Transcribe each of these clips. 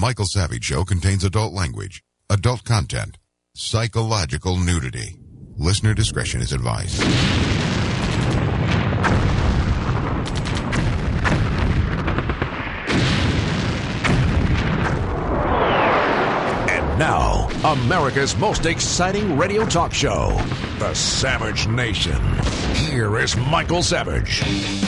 Michael Savage Show contains adult language, adult content, psychological nudity. Listener discretion is advised. And now, America's most exciting radio talk show, The Savage Nation. Here is Michael Savage.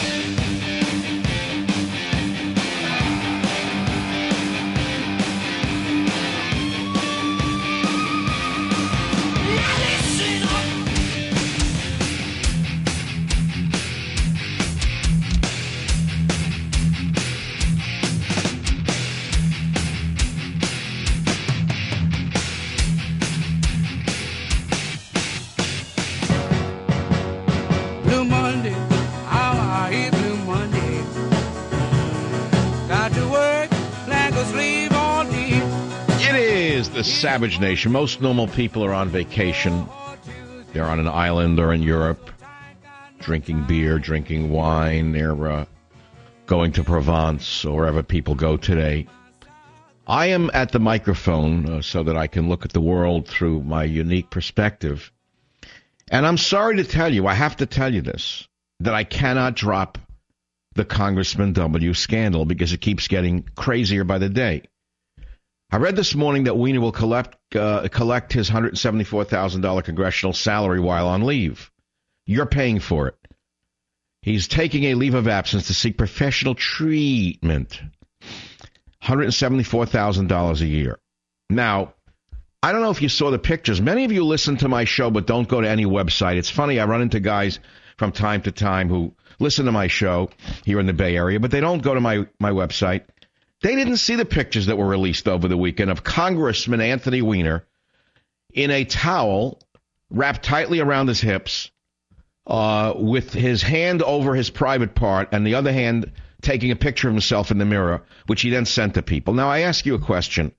The Savage Nation. Most normal people are on vacation. They're on an island or in Europe, drinking beer, drinking wine. They're going to Provence or wherever people go today. I am at the microphone so that I can look at the world through my unique perspective. And I'm sorry to tell you, I have to tell you this, that I cannot drop the Congressman W. scandal because it keeps getting crazier by the day. I read this morning that Weiner will collect his $174,000 congressional salary while on leave. You're paying for it. He's taking a leave of absence to seek professional treatment. $174,000 a year. Now, I don't know if you saw the pictures. Many of you listen to my show but don't go to any website. It's funny, I run into guys from time to time who listen to my show here in the Bay Area, but they don't go to my website. They didn't see the pictures that were released over the weekend of Congressman Anthony Weiner in a towel wrapped tightly around his hips with his hand over his private part and the other hand taking a picture of himself in the mirror, which he then sent to people. Now, I ask you a question.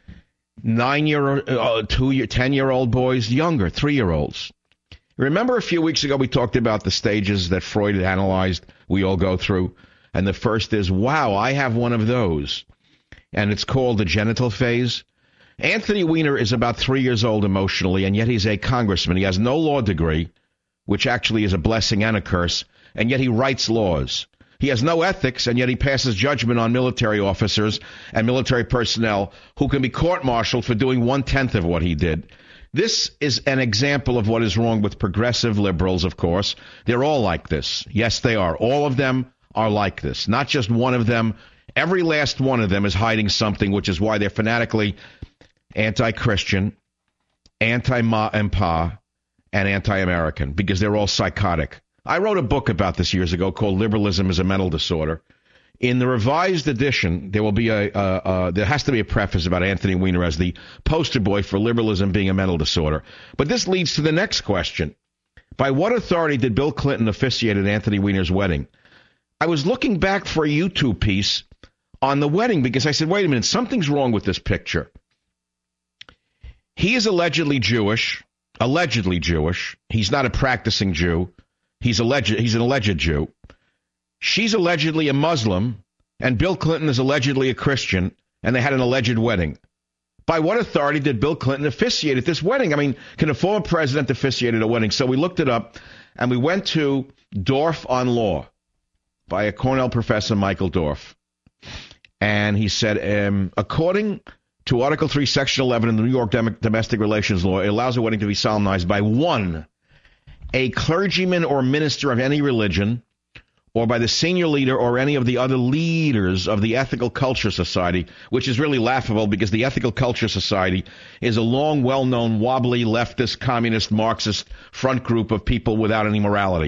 10-year-old boys, younger, 3-year-olds. Remember a few weeks ago we talked about the stages that Freud had analyzed we all go through? And the first is, wow, I have one of those. And it's called the genital phase. Anthony Weiner is about 3 years old emotionally, and yet he's a congressman. He has no law degree, which actually is a blessing and a curse, and yet he writes laws. He has no ethics, and yet he passes judgment on military officers and military personnel who can be court-martialed for doing 1/10 of what he did. This is an example of what is wrong with progressive liberals, of course. They're all like this. Yes, they are. All of them are like this. Not just one of them. Every last one of them is hiding something, which is why they're fanatically anti-Christian, anti-Ma and Pa, and anti-American, because they're all psychotic. I wrote a book about this years ago called Liberalism is a Mental Disorder. In the revised edition, there will be there has to be a preface about Anthony Weiner as the poster boy for liberalism being a mental disorder. But this leads to the next question. By what authority did Bill Clinton officiate at Anthony Weiner's wedding? I was looking back for a YouTube piece on the wedding because I said, wait a minute, something's wrong with this picture. He is allegedly Jewish. He's not a practicing Jew. He's an alleged Jew. She's allegedly a Muslim, and Bill Clinton is allegedly a Christian, and they had an alleged wedding. By what authority did Bill Clinton officiate at this wedding? I mean, can a former president officiate at a wedding? So we looked it up, and we went to Dorff on Law by a Cornell professor, Michael Dorff. And he said, according to Article 3, Section 11 of the New York Domestic Relations Law, it allows a wedding to be solemnized by one, a clergyman or minister of any religion, or by the senior leader or any of the other leaders of the Ethical Culture Society, which is really laughable because the Ethical Culture Society is a long, well-known, wobbly, leftist, communist, Marxist front group of people without any morality.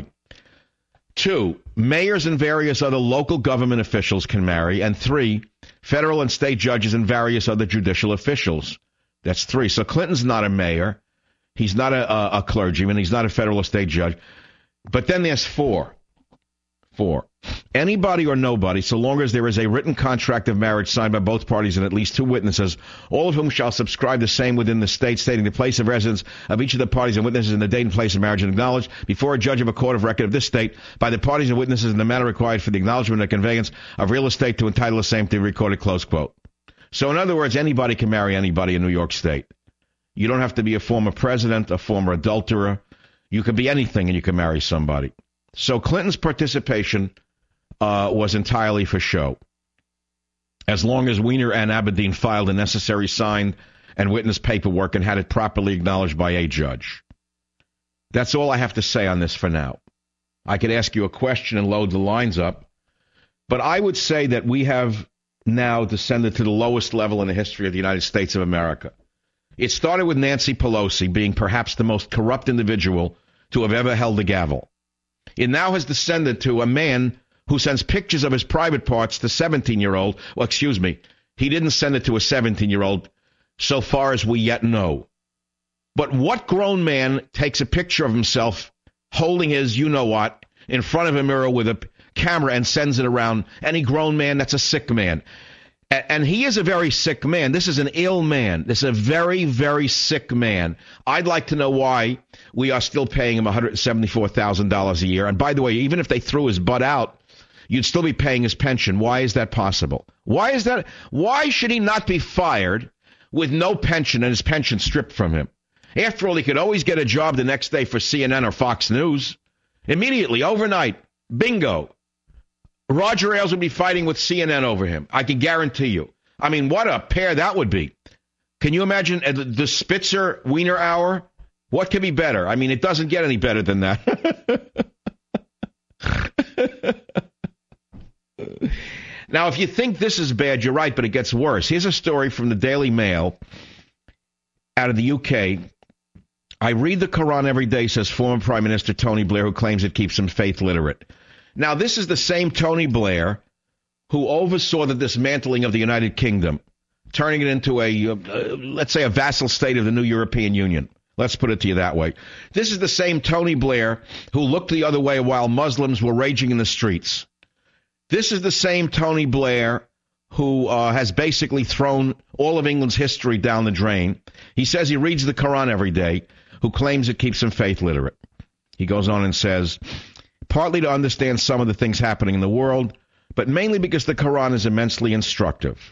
2, mayors and various other local government officials can marry. And 3, federal and state judges and various other judicial officials. That's 3. So Clinton's not a mayor. He's not a clergyman. He's not a federal or state judge. But then there's 4. 4. Anybody or nobody, so long as there is a written contract of marriage signed by both parties and at least 2 witnesses, all of whom shall subscribe the same within the state, stating the place of residence of each of the parties and witnesses and the date and place of marriage, and acknowledged before a judge of a court of record of this state by the parties and witnesses in the manner required for the acknowledgement and conveyance of real estate to entitle the same to be recorded, close quote. So in other words, anybody can marry anybody in New York State. You don't have to be a former president, a former adulterer. You can be anything and you can marry somebody. So Clinton's participation was entirely for show. As long as Weiner and Abedin filed the necessary signed and witness paperwork and had it properly acknowledged by a judge. That's all I have to say on this for now. I could ask you a question and load the lines up, but I would say that we have now descended to the lowest level in the history of the United States of America. It started with Nancy Pelosi being perhaps the most corrupt individual to have ever held the gavel. It now has descended to a man who sends pictures of his private parts to 17-year-old. Well, excuse me, he didn't send it to a 17-year-old so far as we yet know. But what grown man takes a picture of himself holding his you-know-what in front of a mirror with a camera and sends it around? Any grown man, that's a sick man. And he is a very sick man. This is an ill man. This is a very, very sick man. I'd like to know why we are still paying him $174,000 a year. And by the way, even if they threw his butt out, you'd still be paying his pension. Why is that possible? Why is that? Why should he not be fired with no pension and his pension stripped from him? After all, he could always get a job the next day for CNN or Fox News. Immediately, overnight, bingo. Roger Ailes would be fighting with CNN over him. I can guarantee you. I mean, what a pair that would be. Can you imagine the Spitzer-Weiner hour? What could be better? I mean, it doesn't get any better than that. Now, if you think this is bad, you're right, but it gets worse. Here's a story from the Daily Mail out of the UK. I read the Quran every day, says former Prime Minister Tony Blair, who claims it keeps him faith literate. Now, this is the same Tony Blair who oversaw the dismantling of the United Kingdom, turning it into let's say, a vassal state of the new European Union. Let's put it to you that way. This is the same Tony Blair who looked the other way while Muslims were raging in the streets. This is the same Tony Blair who has basically thrown all of England's history down the drain. He says he reads the Quran every day, who claims it keeps him faith literate. He goes on and says, partly to understand some of the things happening in the world, but mainly because the Quran is immensely instructive.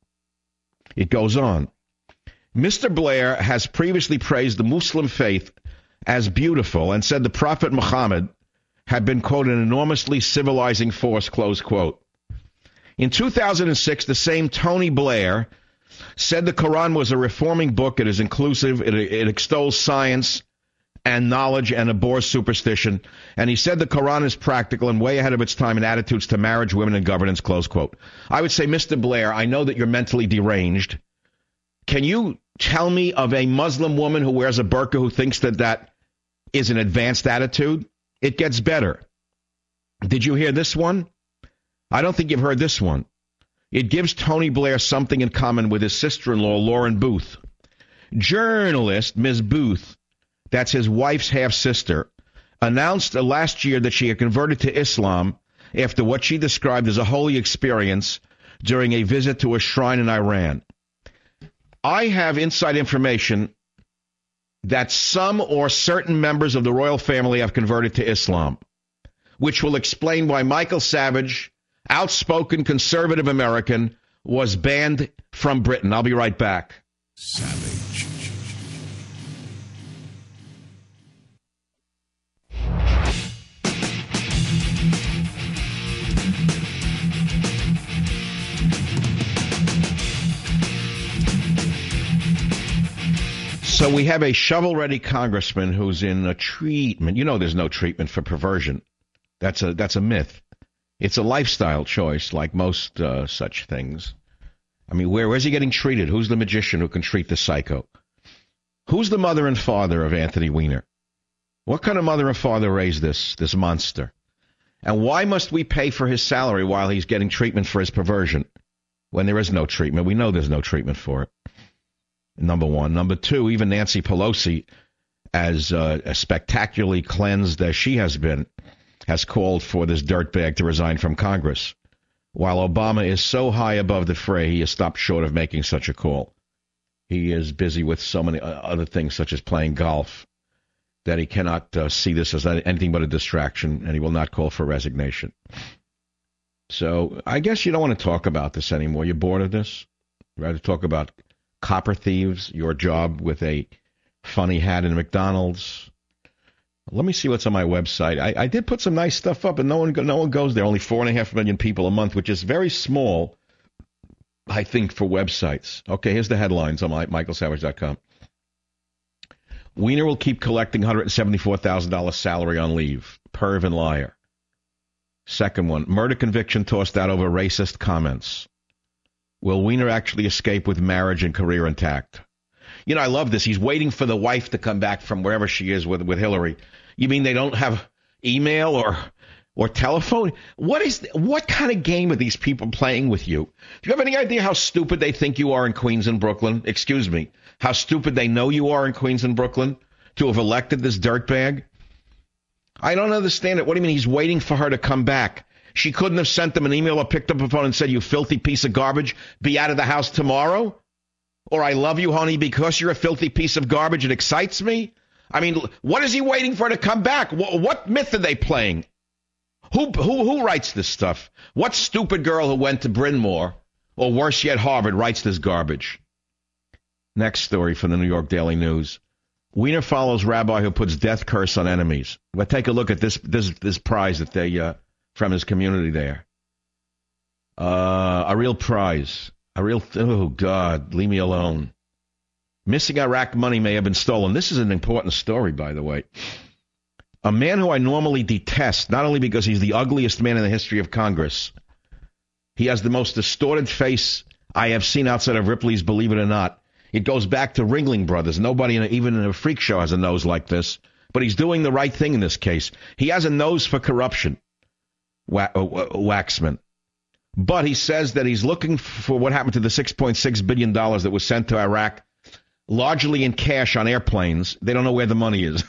It goes on. Mr. Blair has previously praised the Muslim faith as beautiful and said the Prophet Muhammad had been, quote, an enormously civilizing force, close quote. In 2006, the same Tony Blair said the Quran was a reforming book. It is inclusive. It extols science and knowledge and abhors superstition. And he said the Quran is practical and way ahead of its time in attitudes to marriage, women, and governance, close quote. I would say, Mr. Blair, I know that you're mentally deranged. Can you tell me of a Muslim woman who wears a burqa who thinks that that is an advanced attitude? It gets better. Did you hear this one? I don't think you've heard this one. It gives Tony Blair something in common with his sister-in-law, Lauren Booth. Journalist Ms. Booth, that's his wife's half-sister, announced last year that she had converted to Islam after what she described as a holy experience during a visit to a shrine in Iran. I have inside information that some or certain members of the royal family have converted to Islam, which will explain why Michael Savage, outspoken conservative American, was banned from Britain. I'll be right back. Savage. So we have a shovel-ready congressman who's in a treatment. You know there's no treatment for perversion. That's a myth. It's a lifestyle choice, like most such things. I mean, where's he getting treated? Who's the magician who can treat the psycho? Who's the mother and father of Anthony Weiner? What kind of mother and father raised this monster? And why must we pay for his salary while he's getting treatment for his perversion when there is no treatment? We know there's no treatment for it. Number one. Number two, even Nancy Pelosi, as spectacularly cleansed as she has been, has called for this dirtbag to resign from Congress. While Obama is so high above the fray, he has stopped short of making such a call. He is busy with so many other things, such as playing golf, that he cannot see this as anything but a distraction, and he will not call for resignation. So I guess you don't want to talk about this anymore. You're bored of this? Rather talk about copper thieves, your job with a funny hat in McDonald's. Let me see what's on my website. I did put some nice stuff up, and no one goes there. Only 4.5 million people a month, which is very small, I think, for websites. Okay, here's the headlines on michaelsavage.com. Weiner will keep collecting $174,000 salary on leave. Perv and liar. Second one, murder conviction tossed out over racist comments. Will Weiner actually escape with marriage and career intact? You know, I love this. He's waiting for the wife to come back from wherever she is with Hillary. You mean they don't have email or telephone? What kind of game are these people playing with you? Do you have any idea how stupid they think you are in Queens and Brooklyn? Excuse me. How stupid they know you are in Queens and Brooklyn to have elected this dirtbag? I don't understand it. What do you mean he's waiting for her to come back? She couldn't have sent them an email or picked up a phone and said, you filthy piece of garbage, be out of the house tomorrow? Or I love you, honey, because you're a filthy piece of garbage. It excites me. I mean, what is he waiting for to come back? What myth are they playing? Who writes this stuff? What stupid girl who went to Bryn Mawr, or worse yet, Harvard, writes this garbage? Next story from the New York Daily News. Weiner follows rabbi who puts death curse on enemies. But take a look at this prize that they from his community there. A real prize. Oh, God, leave me alone. Missing Iraq money may have been stolen. This is an important story, by the way. A man who I normally detest, not only because he's the ugliest man in the history of Congress, he has the most distorted face I have seen outside of Ripley's Believe It or Not. It goes back to Ringling Brothers. Nobody, even in a freak show, has a nose like this. But he's doing the right thing in this case. He has a nose for corruption, Waxman. But he says that he's looking for what happened to the $6.6 billion that was sent to Iraq, largely in cash on airplanes. They don't know where the money is.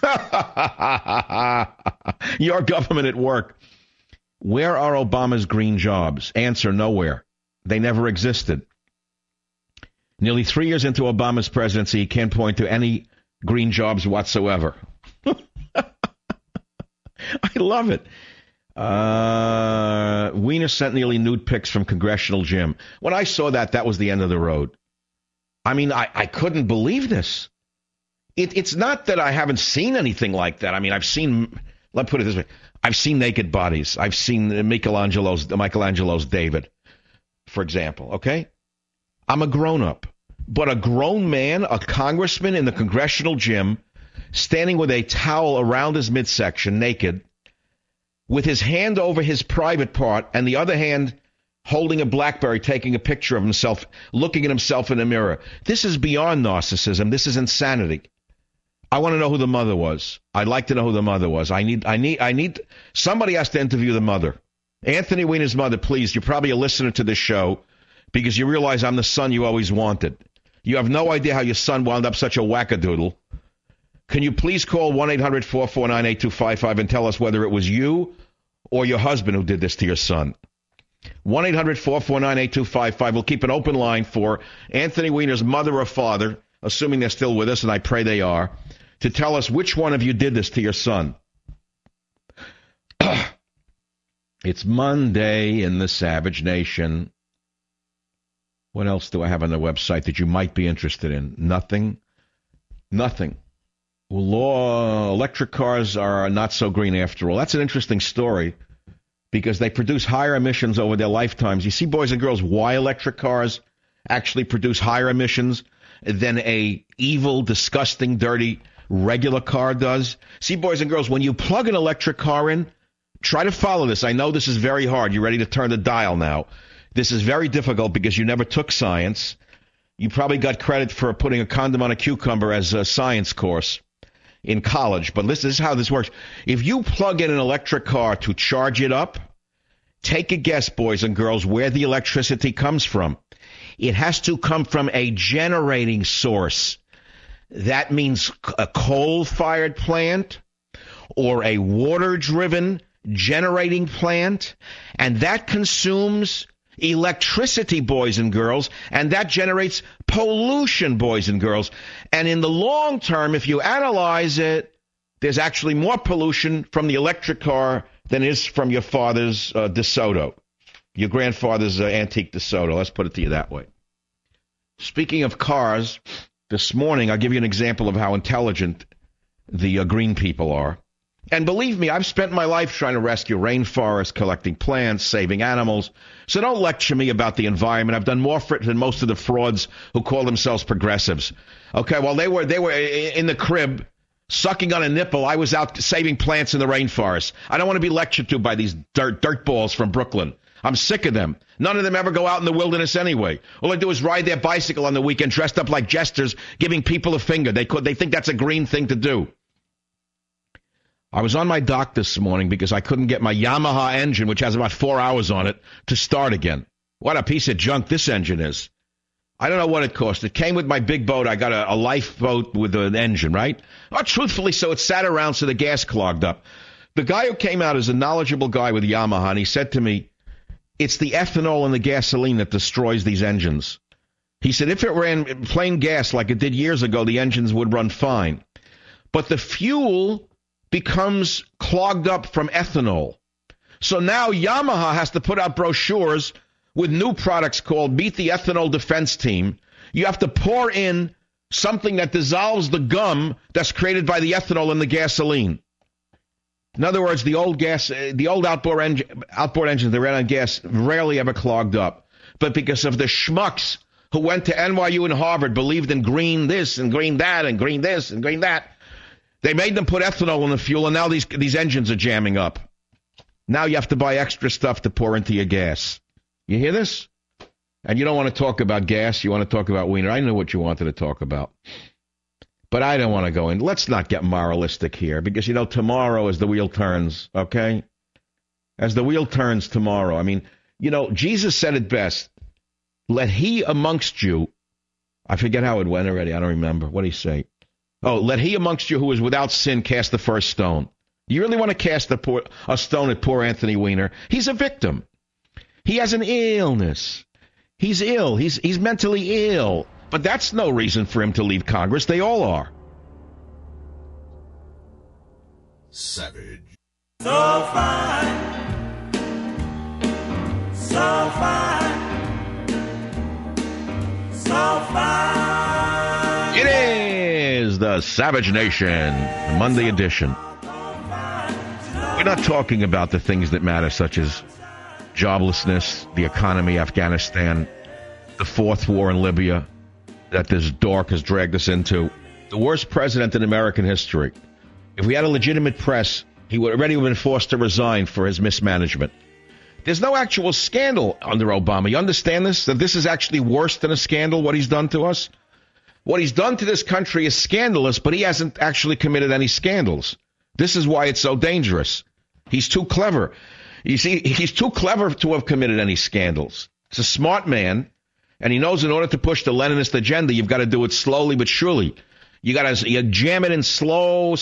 Your government at work. Where are Obama's green jobs? Answer, nowhere. They never existed. Nearly 3 years into Obama's presidency, he can't point to any green jobs whatsoever. I love it. Weiner sent nearly nude pics from congressional gym. When I saw that was the end of the road. I mean, I couldn't believe this. It's not that I haven't seen anything like that. I mean, let's put it this way. I've seen naked bodies. I've seen Michelangelo's David, for example, okay? I'm a grown-up. But a grown man, a congressman in the congressional gym, standing with a towel around his midsection, naked, with his hand over his private part and the other hand holding a BlackBerry, taking a picture of himself, looking at himself in the mirror. This is beyond narcissism. This is insanity. I want to know who the mother was. I'd like to know who the mother was. I need somebody has to interview the mother. Anthony Weiner's mother, please. You're probably a listener to this show because you realize I'm the son you always wanted. You have no idea how your son wound up such a wackadoodle. Can you please call 1-800-449-8255 and tell us whether it was you or your husband who did this to your son? 1-800-449-8255. We'll keep an open line for Anthony Weiner's mother or father, assuming they're still with us, and I pray they are, to tell us which one of you did this to your son. It's Monday in the Savage Nation. What else do I have on the website that you might be interested in? Nothing. Electric cars are not so green after all. That's an interesting story because they produce higher emissions over their lifetimes. You see, boys and girls, why electric cars actually produce higher emissions than a evil, disgusting, dirty regular car does? See, boys and girls, when you plug an electric car in, try to follow this. I know this is very hard. You ready to turn the dial now? This is very difficult because you never took science. You probably got credit for putting a condom on a cucumber as a science course in college. But this is how this works. If you plug in an electric car to charge it up, take a guess, boys and girls, where the electricity comes from. It has to come from a generating source. That means a coal-fired plant or a water-driven generating plant, and that consumes electricity, boys and girls, and that generates pollution, boys and girls. And in the long term, if you analyze it, there's actually more pollution from the electric car than is from your father's DeSoto, your grandfather's antique DeSoto. Let's put it to you that way. Speaking of cars, this morning I'll give you an example of how intelligent the green people are. And believe me, I've spent my life trying to rescue rainforests, collecting plants, saving animals. So don't lecture me about the environment. I've done more for it than most of the frauds who call themselves progressives. Okay, while they were in the crib sucking on a nipple, I was out saving plants in the rainforest. I don't want to be lectured to by these dirt balls from Brooklyn. I'm sick of them. None of them ever go out in the wilderness anyway. All they do is ride their bicycle on the weekend dressed up like jesters, giving people a finger. They think that's a green thing to do. I was on my dock this morning because I couldn't get my Yamaha engine, which has about 4 hours on it, to start again. What a piece of junk this engine is. I don't know what it cost. It came with my big boat. I got a lifeboat with an engine, right? Oh, truthfully, so it sat around so the gas clogged up. The guy who came out is a knowledgeable guy with Yamaha, and he said to me, it's the ethanol in the gasoline that destroys these engines. He said if it ran plain gas like it did years ago, the engines would run fine. But the fuel becomes clogged up from ethanol. So now Yamaha has to put out brochures with new products called Meet the Ethanol Defense Team. You have to pour in something that dissolves the gum that's created by the ethanol in the gasoline. In other words, the old outboard engines that ran on gas rarely ever clogged up. But because of the schmucks who went to NYU and Harvard, believed in green this and green that and green this and green that, they made them put ethanol in the fuel, and now these engines are jamming up. Now you have to buy extra stuff to pour into your gas. You hear this? And you don't want to talk about gas. You want to talk about wiener. I know what you wanted to talk about. But I don't want to go in. Let's not get moralistic here because, tomorrow as the wheel turns, okay? As the wheel turns tomorrow. I mean, Jesus said it best. Let he amongst you, I forget how it went already. I don't remember. What did he say? Oh, let he amongst you who is without sin cast the first stone. You really want to cast a stone at poor Anthony Weiner? He's a victim. He has an illness. He's ill. He's mentally ill. But that's no reason for him to leave Congress. They all are. Savage. So fine. So fine. So fine. It is the Savage Nation, the Monday edition. We're not talking about the things that matter, such as joblessness, the economy, Afghanistan, the fourth war in Libya that this dork has dragged us into. The worst president in American history. If we had a legitimate press, he would already have been forced to resign for his mismanagement. There's no actual scandal under Obama. You understand this? That this is actually worse than a scandal, what he's done to us? What he's done to this country is scandalous, but he hasn't actually committed any scandals. This is why it's so dangerous. He's too clever. You see, he's too clever to have committed any scandals. He's a smart man, and he knows in order to push the Leninist agenda, you've got to do it slowly but surely. You jam it in slow,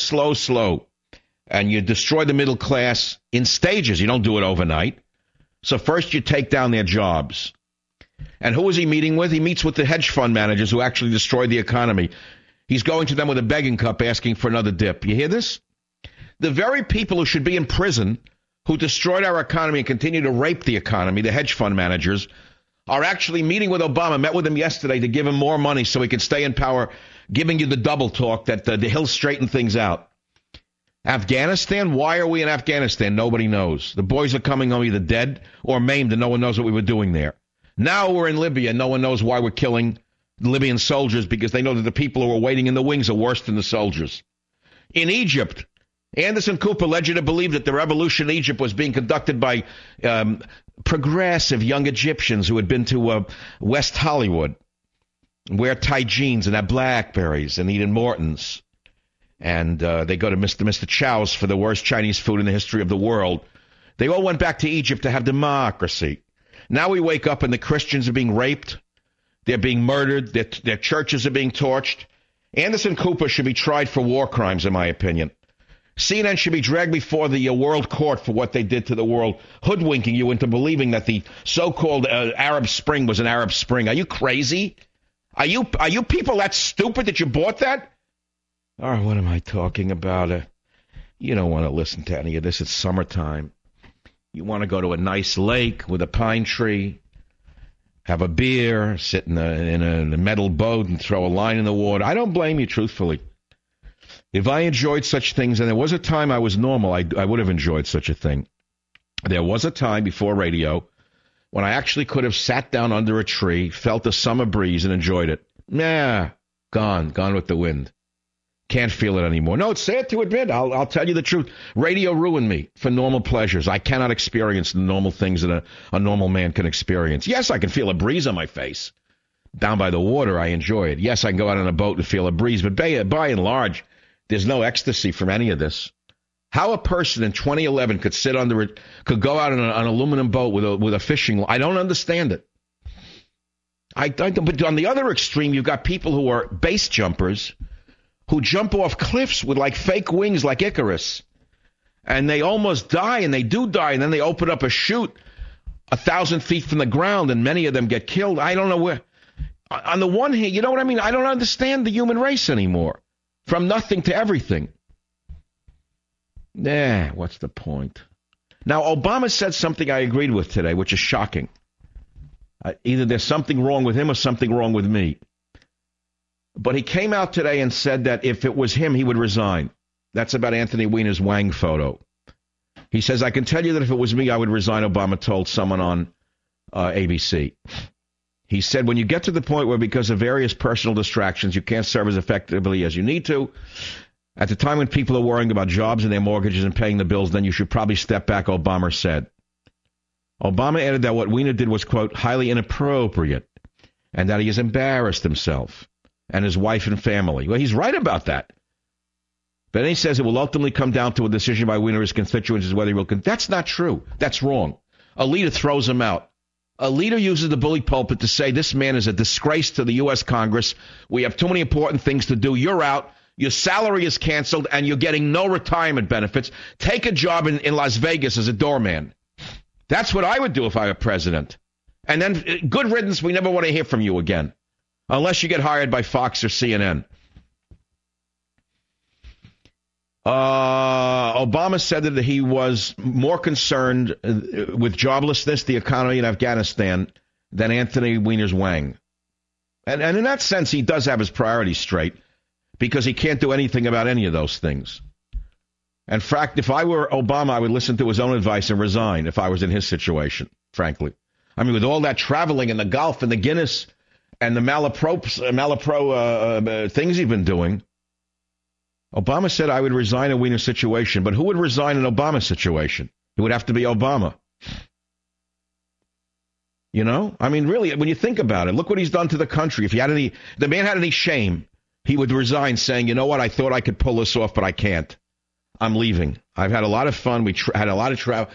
and you destroy the middle class in stages. You don't do it overnight. So first you take down their jobs. And who is he meeting with? He meets with the hedge fund managers who actually destroyed the economy. He's going to them with a begging cup asking for another dip. You hear this? The very people who should be in prison, who destroyed our economy and continue to rape the economy, the hedge fund managers, are actually meeting with Obama, met with him yesterday to give him more money so he can stay in power, giving you the double talk that he'll straighten things out. Afghanistan? Why are we in Afghanistan? Nobody knows. The boys are coming home either dead or maimed, and no one knows what we were doing there. Now we're in Libya, and no one knows why we're killing Libyan soldiers because they know that the people who are waiting in the wings are worse than the soldiers. In Egypt, Anderson Cooper led you to believe that the revolution in Egypt was being conducted by progressive young Egyptians who had been to West Hollywood, wear tight jeans and have Blackberries and eat in Morton's. And they go to Mr. Chow's for the worst Chinese food in the history of the world. They all went back to Egypt to have democracy. Now we wake up and the Christians are being raped. They're being murdered. Their churches are being torched. Anderson Cooper should be tried for war crimes, in my opinion. CNN should be dragged before the world court for what they did to the world, hoodwinking you into believing that the so-called Arab Spring was an Arab Spring. Are you crazy? Are you people that stupid that you bought that? Oh, what am I talking about? You don't want to listen to any of this. It's summertime. You want to go to a nice lake with a pine tree have a beer, sit in a metal boat and throw a line in the water. I don't blame you, truthfully. If I enjoyed such things, and there was a time I was normal, I would have enjoyed such a thing. There was a time before radio when I actually could have sat down under a tree, felt the summer breeze, and enjoyed it. Nah, gone with the wind. Can't feel it anymore. No, it's sad to admit. I'll tell you the truth. Radio ruined me for normal pleasures. I cannot experience the normal things that a normal man can experience. Yes, I can feel a breeze on my face. Down by the water, I enjoy it. Yes, I can go out on a boat and feel a breeze, but by and large, there's no ecstasy from any of this. How a person in 2011 could sit under it, could go out on an aluminum boat with a fishing line, I don't understand it. But on the other extreme, you've got people who are base jumpers who jump off cliffs with like fake wings like Icarus. And they almost die, and they do die, and then they open up a chute 1,000 feet from the ground, and many of them get killed. I don't know where. On the one hand, you know what I mean? I don't understand the human race anymore. From nothing to everything. What's the point? Now, Obama said something I agreed with today, which is shocking. Either there's something wrong with him or something wrong with me. But he came out today and said that if it was him, he would resign. That's about Anthony Weiner's Wang photo. He says, I can tell you that if it was me, I would resign, Obama told someone on ABC. He said, when you get to the point where because of various personal distractions, you can't serve as effectively as you need to, at the time when people are worrying about jobs and their mortgages and paying the bills, then you should probably step back, Obama said. Obama added that what Weiner did was, quote, highly inappropriate, and that he has embarrassed himself and his wife and family. Well, he's right about that. But then he says it will ultimately come down to a decision by Weiner and his constituents as whether he will. That's not true. That's wrong. A leader throws him out. A leader uses the bully pulpit to say this man is a disgrace to the U.S. Congress. We have too many important things to do. You're out. Your salary is canceled, and you're getting no retirement benefits. Take a job in Las Vegas as a doorman. That's what I would do if I were president. And then, good riddance, we never want to hear from you again. Unless you get hired by Fox or CNN. Obama said that he was more concerned with joblessness, the economy in Afghanistan, than Anthony Weiner's Wang. And in that sense, he does have his priorities straight, because he can't do anything about any of those things. In fact, if I were Obama, I would listen to his own advice and resign if I was in his situation, frankly. I mean, with all that traveling and the golf and the Guinness and the Malapro things he's been doing, Obama said I would resign a Weiner situation. But who would resign an Obama situation? It would have to be Obama. You know? I mean, really, when you think about it, look what he's done to the country. If the man had any shame, he would resign saying, you know what, I thought I could pull this off, but I can't. I'm leaving. I've had a lot of fun. We had a lot of travel.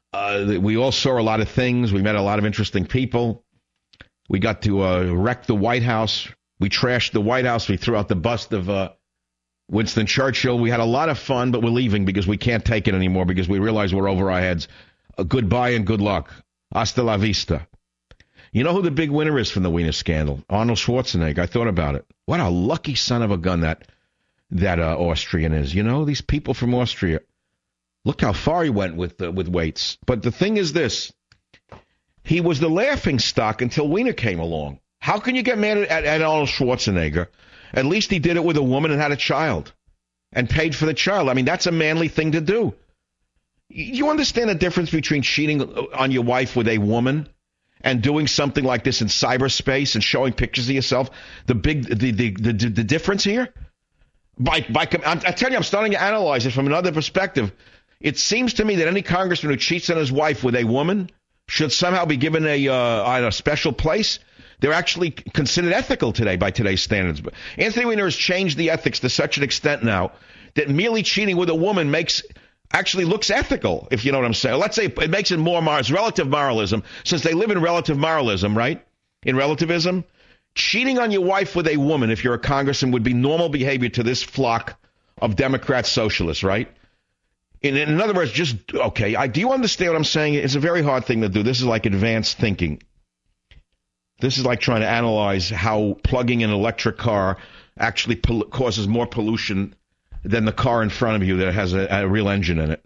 We all saw a lot of things. We met a lot of interesting people. We got to wreck the White House. We trashed the White House. We threw out the bust of Winston Churchill. We had a lot of fun, but we're leaving because we can't take it anymore because we realize we're over our heads. Goodbye and good luck. Hasta la vista. You know who the big winner is from the Weiner scandal? Arnold Schwarzenegger. I thought about it. What a lucky son of a gun that Austrian is. You know, these people from Austria. Look how far he went with weights. But the thing is this. He was the laughing stock until Weiner came along. How can you get mad at Arnold Schwarzenegger? At least he did it with a woman and had a child and paid for the child. I mean, that's a manly thing to do. You understand the difference between cheating on your wife with a woman and doing something like this in cyberspace and showing pictures of yourself? The difference here? I tell you, I'm starting to analyze it from another perspective. It seems to me that any congressman who cheats on his wife with a woman should somehow be given a special place. They're actually considered ethical today by today's standards. But Anthony Weiner has changed the ethics to such an extent now that merely cheating with a woman actually looks ethical, if you know what I'm saying. Let's say it makes it more it's relative moralism, since they live in relative moralism, right? In relativism. Cheating on your wife with a woman, if you're a congressman, would be normal behavior to this flock of Democrat socialists, right? In other words, do you understand what I'm saying? It's a very hard thing to do. This is like advanced thinking. This is like trying to analyze how plugging an electric car actually causes more pollution than the car in front of you that has a real engine in it.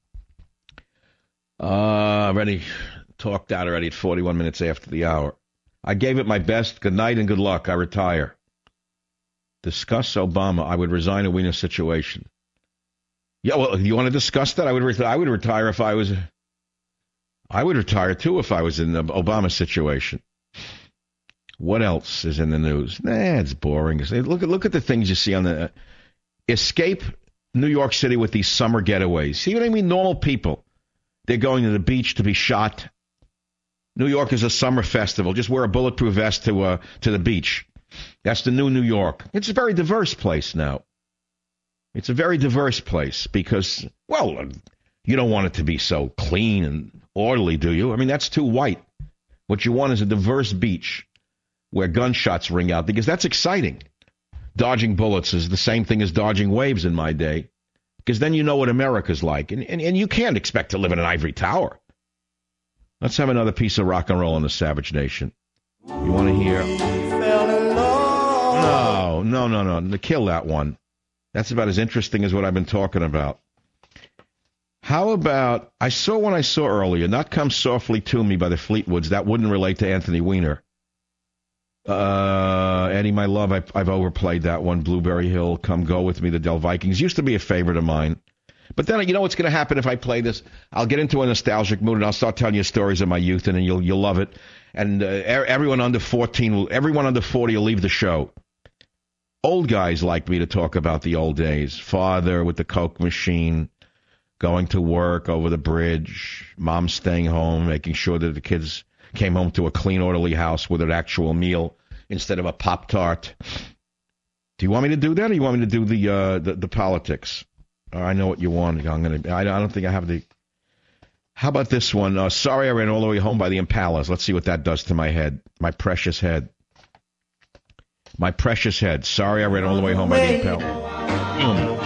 Already talked out already at 41 minutes after the hour. I gave it my best. Good night and good luck. I retire. Discuss Obama. I would resign a Wiener situation. Yeah, well, you want to discuss that? I would retire if I was... I would retire, too, if I was in the Obama situation. What else is in the news? It's boring. Look at the things you see on the... Escape New York City with these summer getaways. See what I mean? Normal people. They're going to the beach to be shot. New York is a summer festival. Just wear a bulletproof vest to the beach. That's the new New York. It's a very diverse place now. It's a very diverse place because, well, you don't want it to be so clean and orderly, do you? I mean, that's too white. What you want is a diverse beach where gunshots ring out because that's exciting. Dodging bullets is the same thing as dodging waves in my day, because then you know what America's like, and you can't expect to live in an ivory tower. Let's have another piece of rock and roll in the Savage Nation. You want to hear? No. Kill that one. That's about as interesting as what I've been talking about. How about, I saw earlier, Not Come Softly to Me by the Fleetwoods. That wouldn't relate to Anthony Weiner. Eddie, my love, I've overplayed that one. Blueberry Hill, Come Go With Me, the Del Vikings. Used to be a favorite of mine. But then, you know what's going to happen if I play this? I'll get into a nostalgic mood, and I'll start telling you stories of my youth, and then you'll love it. And everyone under 40 will leave the show. Old guys like me to talk about the old days. Father with the Coke machine, going to work over the bridge, mom staying home, making sure that the kids came home to a clean, orderly house with an actual meal instead of a Pop-Tart. Do you want me to do that, or you want me to do the politics? I know what you want. I don't think I have the... How about this one? Sorry I ran all the way home by the Impalas. Let's see what that does to my head. My precious head. My precious head. Sorry I ran all the way home by the Impalas.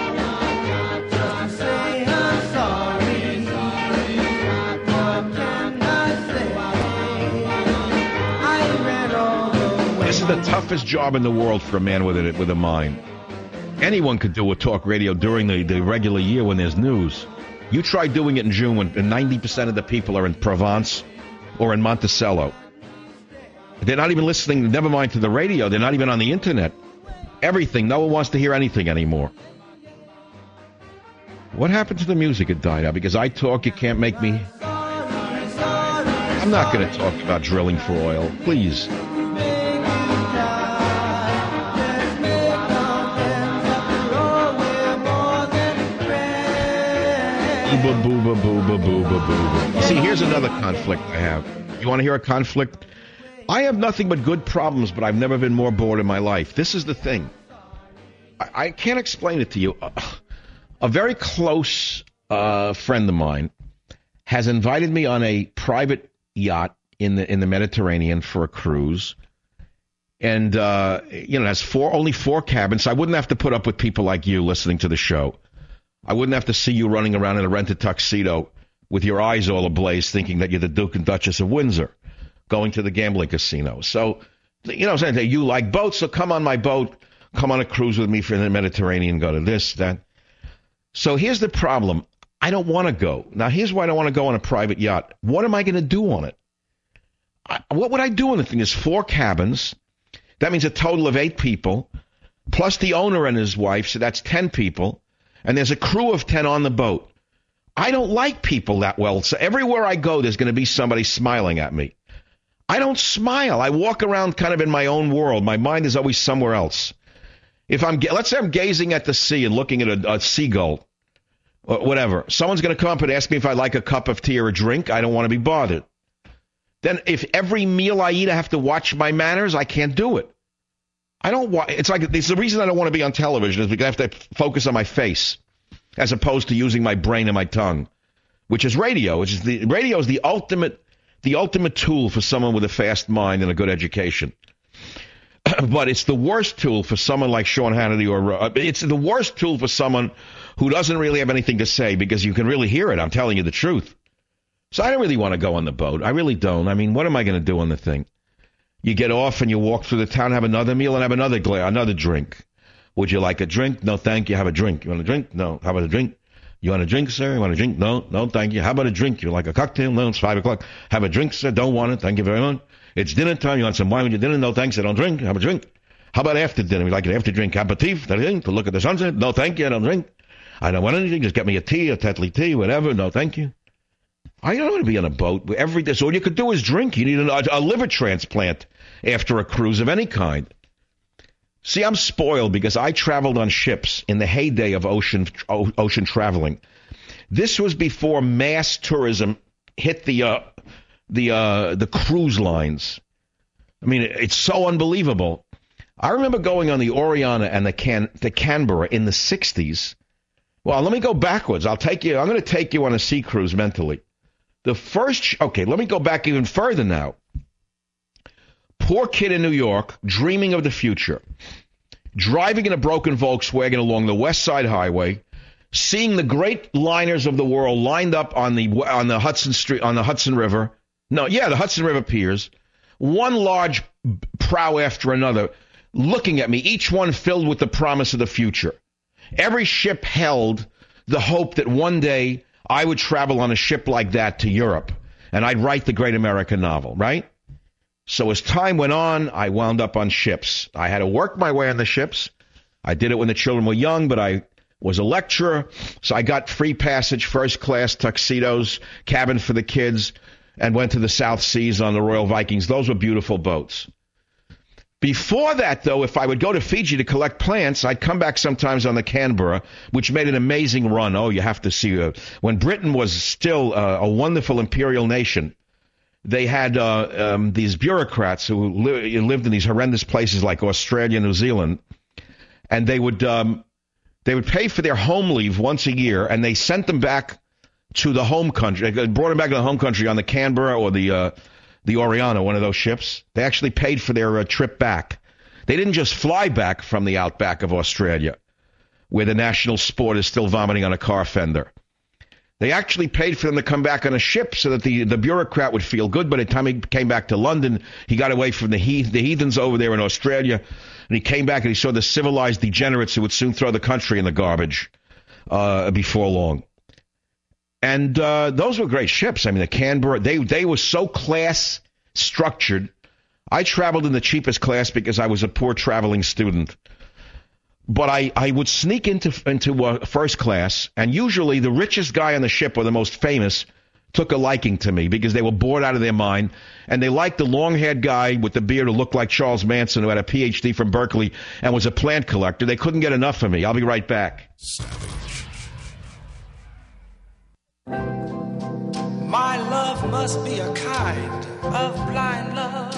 This is the toughest job in the world for a man with a mind. Anyone could do a talk radio during the regular year when there's news. You try doing it in June when 90% of the people are in Provence or in Monticello. They're not even listening, never mind to the radio. They're not even on the internet. Everything. No one wants to hear anything anymore. What happened to the music? It died out. Because I talk, you can't make me... I'm not going to talk about drilling for oil. Please. Booba, booba, booba, booba, booba. See, here's another conflict I have. You want to hear a conflict? I have nothing but good problems, but I've never been more bored in my life. This is the thing. I can't explain it to you. A very close friend of mine has invited me on a private yacht in the Mediterranean for a cruise. And, it has only 4 cabins. So I wouldn't have to put up with people like you listening to the show. I wouldn't have to see you running around in a rented tuxedo with your eyes all ablaze thinking that you're the Duke and Duchess of Windsor going to the gambling casino. So, saying you like boats, so come on my boat, come on a cruise with me for the Mediterranean, go to this, that. So here's the problem. I don't want to go. Now, here's why I don't want to go on a private yacht. What am I going to do on it? What would I do on the thing? There's 4 cabins. That means a total of 8 people, plus the owner and his wife, so that's 10 people. And there's a crew of 10 on the boat. I don't like people that well, so everywhere I go, there's going to be somebody smiling at me. I don't smile. I walk around kind of in my own world. My mind is always somewhere else. Let's say I'm gazing at the sea and looking at a seagull, or whatever. Someone's going to come up and ask me if I like a cup of tea or a drink. I don't want to be bothered. Then if every meal I eat I have to watch my manners, I can't do it. It's the reason I don't want to be on television is because I have to focus on my face as opposed to using my brain and my tongue, which is radio. Radio is the ultimate tool for someone with a fast mind and a good education. But it's the worst tool for someone like Sean Hannity it's the worst tool for someone who doesn't really have anything to say because you can really hear it. I'm telling you the truth. So I don't really want to go on the boat. I really don't. I mean, what am I going to do on the thing? You get off and you walk through the town, have another meal, and have another drink. Would you like a drink? No, thank you. Have a drink. You want a drink? No. How about a drink? You want a drink, sir? You want a drink? No, thank you. How about a drink? You like a cocktail? No, it's 5 o'clock. Have a drink, sir? Don't want it. Thank you very much. It's dinner time. You want some wine with your dinner? No, thanks. I don't drink. Have a drink. How about after dinner? You like an after drink aperitif? To look at the sunset? No, thank you. I don't drink. I don't want anything. Just get me a tea, a Tetley tea, whatever. No, thank you. I don't want to be on a boat every day. So all you could do is drink. You need a liver transplant after a cruise of any kind. See, I'm spoiled because I traveled on ships in the heyday of ocean traveling. This was before mass tourism hit the cruise lines. I mean, it's so unbelievable. I remember going on the Oriana and the Canberra in the 60s. Well, let me go backwards. I'm going to take you on a sea cruise mentally. Okay, let me go back even further now. Poor kid in New York, dreaming of the future, driving in a broken Volkswagen along the West Side Highway, seeing the great liners of the world lined up on the Hudson River. The Hudson River piers, one large prow after another, looking at me, each one filled with the promise of the future. Every ship held the hope that one day I would travel on a ship like that to Europe, and I'd write the great American novel, right? So as time went on, I wound up on ships. I had to work my way on the ships. I did it when the children were young, but I was a lecturer, so I got free passage, first class, tuxedos, cabin for the kids, and went to the South Seas on the Royal Vikings. Those were beautiful boats. Before that, though, if I would go to Fiji to collect plants, I'd come back sometimes on the Canberra, which made an amazing run. Oh, you have to see. When Britain was still a wonderful imperial nation, they had these bureaucrats who lived in these horrendous places like Australia, New Zealand, and they would pay for their home leave once a year, and they sent them back to the home country. They brought them back to the home country on the Canberra or the Oriana, one of those ships. They actually paid for their trip back. They didn't just fly back from the outback of Australia, where the national sport is still vomiting on a car fender. They actually paid for them to come back on a ship so that the bureaucrat would feel good. By the time he came back to London, he got away from the heathens over there in Australia, and he came back and he saw the civilized degenerates who would soon throw the country in the garbage before long. And those were great ships. I mean, the Canberra, they were so class structured. I traveled in the cheapest class because I was a poor traveling student. But I would sneak into first class, and usually the richest guy on the ship or the most famous took a liking to me because they were bored out of their mind, and they liked the long-haired guy with the beard who looked like Charles Manson, who had a Ph.D. from Berkeley and was a plant collector. They couldn't get enough of me. I'll be right back. Savage. My love must be a kind of blind love.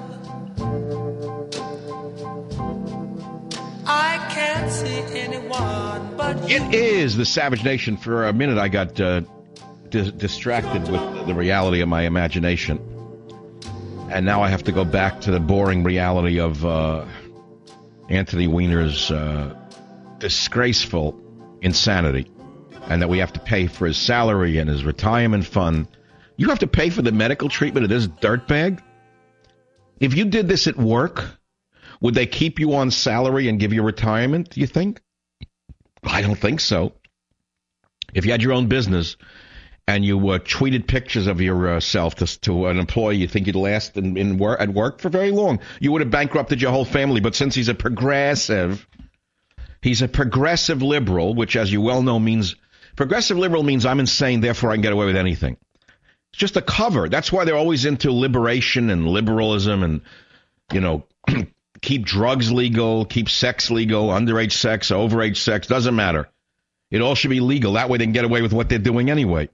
I can't see anyone but you. It is the Savage Nation. For a minute, I got distracted with the reality of my imagination. And now I have to go back to the boring reality of Anthony Weiner's disgraceful insanity. And that we have to pay for his salary and his retirement fund. You have to pay for the medical treatment of this dirtbag? If you did this at work, would they keep you on salary and give you retirement, do you think? I don't think so. If you had your own business and you tweeted pictures of yourself to an employee, you think you'd last at work for very long. You would have bankrupted your whole family. But since he's a progressive liberal, which, as you well know, means progressive liberal means I'm insane, therefore I can get away with anything. It's just a cover. That's why they're always into liberation and liberalism and, keep drugs legal, keep sex legal, underage sex, overage sex, doesn't matter. It all should be legal. That way they can get away with what they're doing anyway.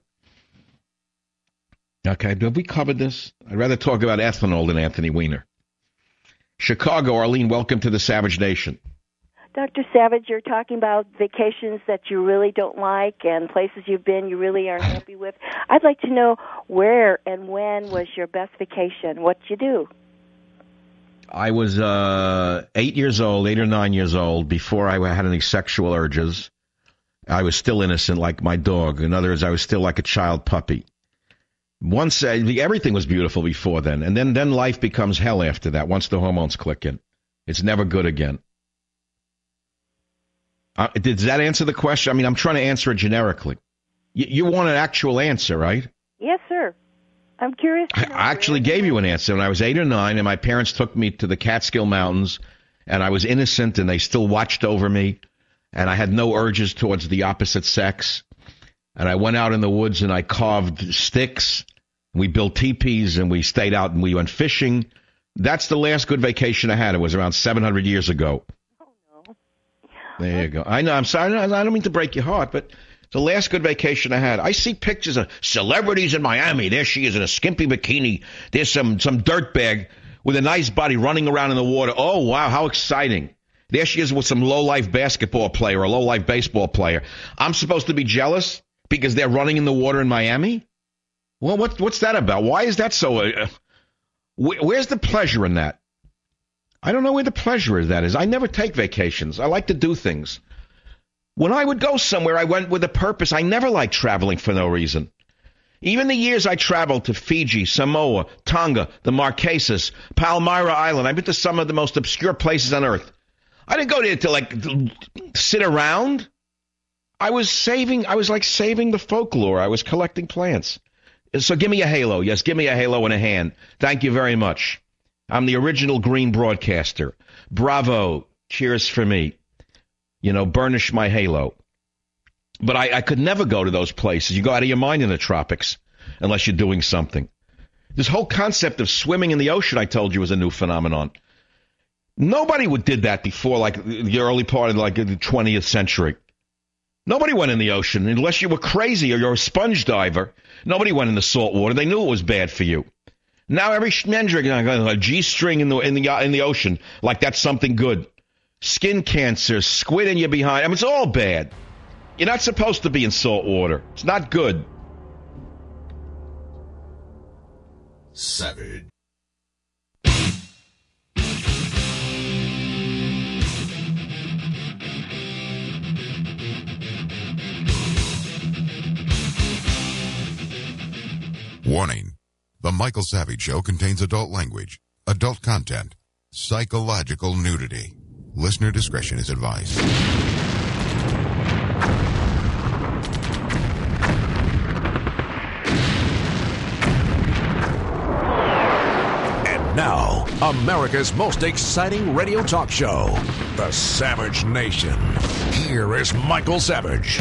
Okay, have we covered this? I'd rather talk about ethanol than Anthony Weiner. Chicago, Arlene, welcome to the Savage Nation. Dr. Savage, you're talking about vacations that you really don't like and places you've been you really aren't happy with. I'd like to know where and when was your best vacation? What'd you do? I was 8 or 9 years old before I had any sexual urges. I was still innocent like my dog. In other words, I was still like a child puppy. Once everything was beautiful before then, and then life becomes hell after that once the hormones click in. It's never good again. Does that answer the question? I mean, I'm trying to answer it generically. You want an actual answer, right? Yes, sir. I'm curious. I actually gave you an answer when I was 8 or 9, and my parents took me to the Catskill Mountains, and I was innocent, and they still watched over me, and I had no urges towards the opposite sex. And I went out in the woods, and I carved sticks, and we built teepees, and we stayed out, and we went fishing. That's the last good vacation I had. It was around 700 years ago. Oh, no. There you go. I know. I'm sorry. I don't mean to break your heart, but the last good vacation I had. I see pictures of celebrities in Miami. There she is in a skimpy bikini. There's some dirtbag with a nice body running around in the water. Oh, wow, how exciting. There she is with some low-life basketball player or low-life baseball player. I'm supposed to be jealous because they're running in the water in Miami? Well, what's that about? Why is that so? Where's the pleasure in that? I don't know where the pleasure of that is. I never take vacations. I like to do things. When I would go somewhere, I went with a purpose. I never liked traveling for no reason. Even the years I traveled to Fiji, Samoa, Tonga, the Marquesas, Palmyra Island, I've been to some of the most obscure places on earth. I didn't go there to sit around. I was saving the folklore. I was collecting plants. So give me a halo. Yes, give me a halo and a hand. Thank you very much. I'm the original green broadcaster. Bravo. Cheers for me. Burnish my halo. But I could never go to those places. You go out of your mind in the tropics unless you're doing something. This whole concept of swimming in the ocean, I told you, is a new phenomenon. Nobody did that before, like the early part of the 20th century. Nobody went in the ocean unless you were crazy or you're a sponge diver. Nobody went in the salt water. They knew it was bad for you. Now every schmendrick a G-string in the ocean, like that's something good. Skin cancer, squid in your behind. I mean, it's all bad. You're not supposed to be in salt water. It's not good. Savage. Warning. The Michael Savage Show contains adult language, adult content, psychological nudity. Listener discretion is advised. And now, America's most exciting radio talk show, The Savage Nation. Here is Michael Savage.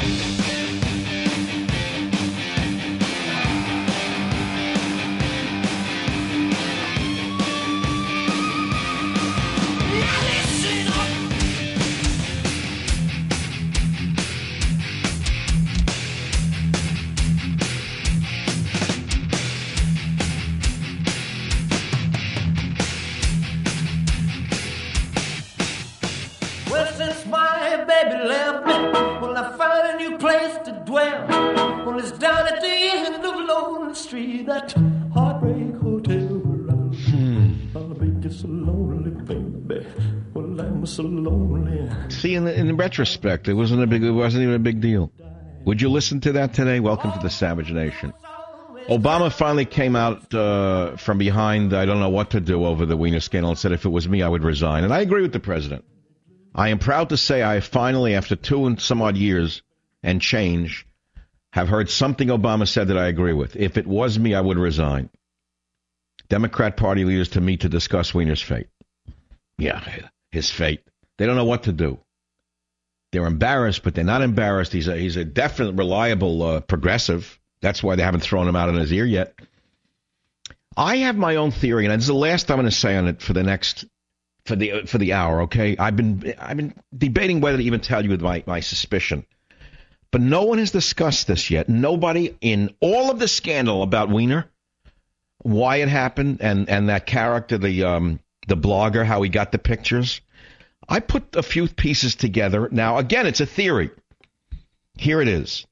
That heartbreak hotel I'll be just so lonely, baby. Well, I'm so lonely. See, in retrospect, it wasn't even a big deal. Would you listen to that today? Welcome to the Savage Nation. Obama finally came out from behind, I don't know what to do, over the Wiener scandal and said if it was me, I would resign. And I agree with the president. I am proud to say I finally, after 2 and some odd years and change, have heard something Obama said that I agree with. If it was me, I would resign. Democrat Party leaders to meet to discuss Wiener's fate. Yeah, his fate. They don't know what to do. They're embarrassed, but they're not embarrassed. He's a definite, reliable progressive. That's why they haven't thrown him out in his ear yet. I have my own theory, and this is the last I'm going to say on it for the hour. Okay, I've been debating whether to even tell you my suspicion. But no one has discussed this yet. Nobody in all of the scandal about Wiener, why it happened, and that character, the blogger, how he got the pictures. I put a few pieces together. Now, again, it's a theory. Here it is.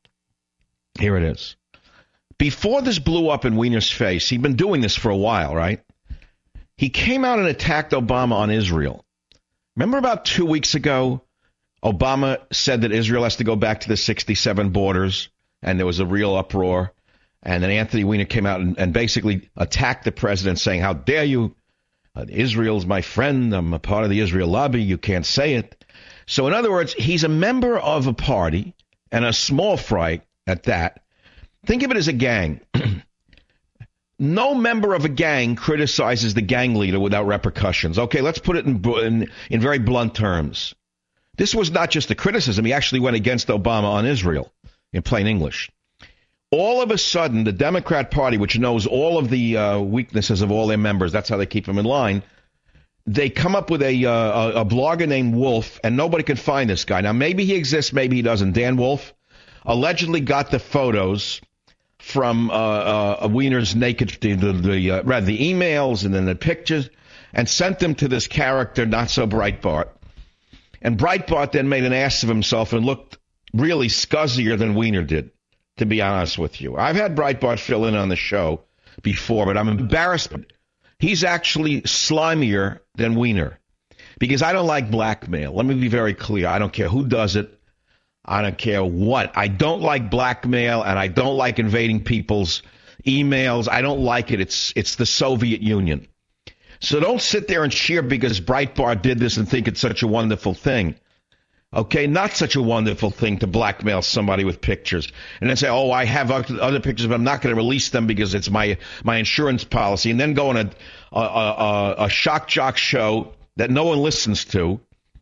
Before this blew up in Wiener's face, he'd been doing this for a while, right? He came out and attacked Obama on Israel. Remember about 2 weeks ago, Obama said that Israel has to go back to the 67 borders, and there was a real uproar. And then Anthony Weiner came out and basically attacked the president, saying, how dare you? Israel's my friend. I'm a part of the Israel lobby. You can't say it. So in other words, he's a member of a party, and a small fry at that. Think of it as a gang. No member of a gang criticizes the gang leader without repercussions. Okay, let's put it in very blunt terms. This was not just a criticism. He actually went against Obama on Israel, in plain English. All of a sudden, the Democrat Party, which knows all of the weaknesses of all their members, that's how they keep them in line, they come up with a blogger named Wolf, and nobody can find this guy. Now, maybe he exists, maybe he doesn't. Dan Wolf allegedly got the photos from Weiner's naked, the emails and then the pictures, and sent them to this character, Not So Breitbart. And Breitbart then made an ass of himself and looked really scuzzier than Weiner did, to be honest with you. I've had Breitbart fill in on the show before, but I'm embarrassed. He's actually slimier than Weiner, because I don't like blackmail. Let me be very clear. I don't care who does it. I don't care what. I don't like blackmail, and I don't like invading people's emails. I don't like it. It's the Soviet Union. So don't sit there and cheer because Breitbart did this and think it's such a wonderful thing. Okay, not such a wonderful thing to blackmail somebody with pictures and then say, oh, I have other pictures, but I'm not going to release them because it's my insurance policy, and then go on a shock jock show that no one listens to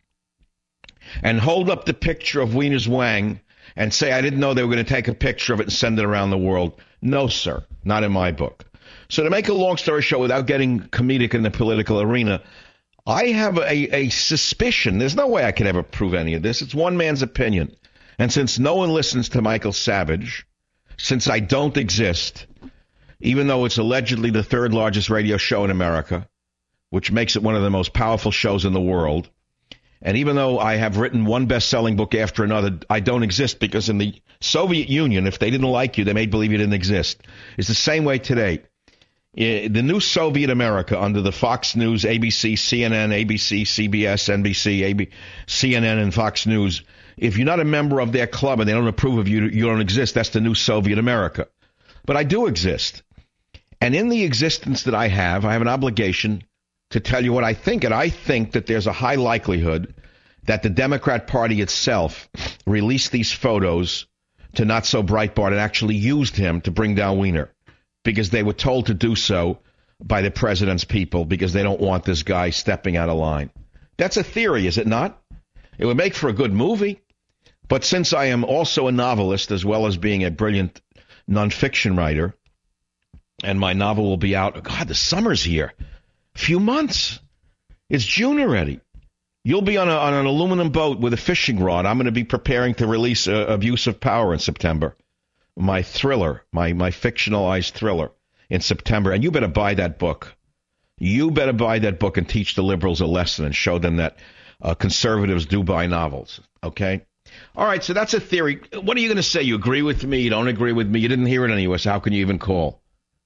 and hold up the picture of Weiner's Wang and say, I didn't know they were going to take a picture of it and send it around the world. No, sir, not in my book. So to make a long story short, without getting comedic in the political arena, I have a suspicion. There's no way I can ever prove any of this. It's one man's opinion. And since no one listens to Michael Savage, since I don't exist, even though it's allegedly the third largest radio show in America, which makes it one of the most powerful shows in the world, and even though I have written one best-selling book after another, I don't exist, because in the Soviet Union, if they didn't like you, they made believe you didn't exist. It's the same way today. The new Soviet America under the Fox News, ABC, CNN, ABC, CBS, NBC, CNN, and Fox News, if you're not a member of their club and they don't approve of you, you don't exist. That's the new Soviet America. But I do exist. And in the existence that I have an obligation to tell you what I think. And I think that there's a high likelihood that the Democrat Party itself released these photos to Not So Breitbart and actually used him to bring down Weiner, because they were told to do so by the president's people because they don't want this guy stepping out of line. That's a theory, is it not? It would make for a good movie. But since I am also a novelist as well as being a brilliant nonfiction writer, and my novel will be out, God, the summer's here. Few months. It's June already. You'll be on an aluminum boat with a fishing rod. I'm going to be preparing to release Abuse of Power in September. My thriller, my fictionalized thriller in September. And you better buy that book. You better buy that book and teach the liberals a lesson and show them that conservatives do buy novels. Okay? All right, so that's a theory. What are you going to say? You agree with me? You don't agree with me? You didn't hear it anyway, so how can you even call?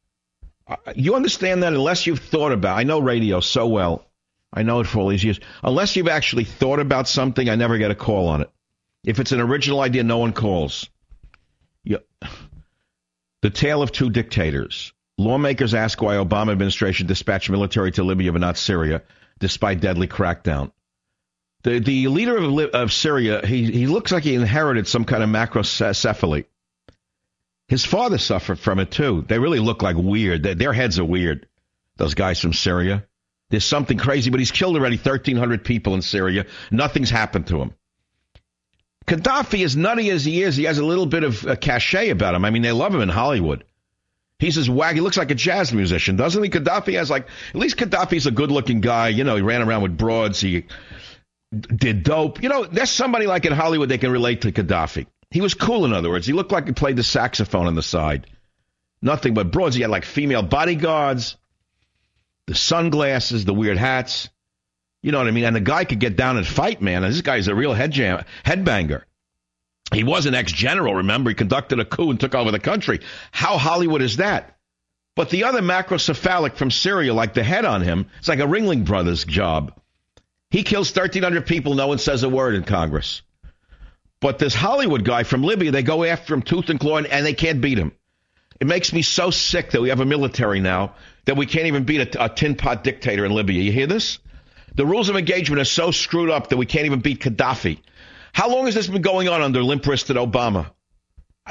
You understand that unless you've thought about, I know radio so well, I know it for all these years, unless you've actually thought about something, I never get a call on it. If it's an original idea, no one calls. The Tale of Two Dictators. Lawmakers ask why Obama administration dispatched military to Libya but not Syria, despite deadly crackdown. The leader of Syria, he looks like he inherited some kind of macrocephaly. His father suffered from it, too. They really look like weird. Their heads are weird, those guys from Syria. There's something crazy, but he's killed already 1,300 people in Syria. Nothing's happened to him. Gaddafi, as nutty as he is, he has a little bit of a cachet about him. I mean, they love him in Hollywood. He's as wag. He looks like a jazz musician, doesn't he? Gaddafi has at least Gaddafi's a good-looking guy. You know, he ran around with broads. He did dope. You know, there's somebody like in Hollywood they can relate to Gaddafi. He was cool, in other words. He looked like he played the saxophone on the side. Nothing but broads. He had like female bodyguards, the sunglasses, the weird hats. You know what I mean? And the guy could get down and fight, man. And this guy's a real headbanger. He was an ex-general, remember? He conducted a coup and took over the country. How Hollywood is that? But the other macrocephalic from Syria, like the head on him, it's like a Ringling Brothers job. He kills 1,300 people. No one says a word in Congress. But this Hollywood guy from Libya, they go after him tooth and claw, and they can't beat him. It makes me so sick that we have a military now that we can't even beat a tin pot dictator in Libya. You hear this? The rules of engagement are so screwed up that we can't even beat Gaddafi. How long has this been going on under limp-wristed Obama?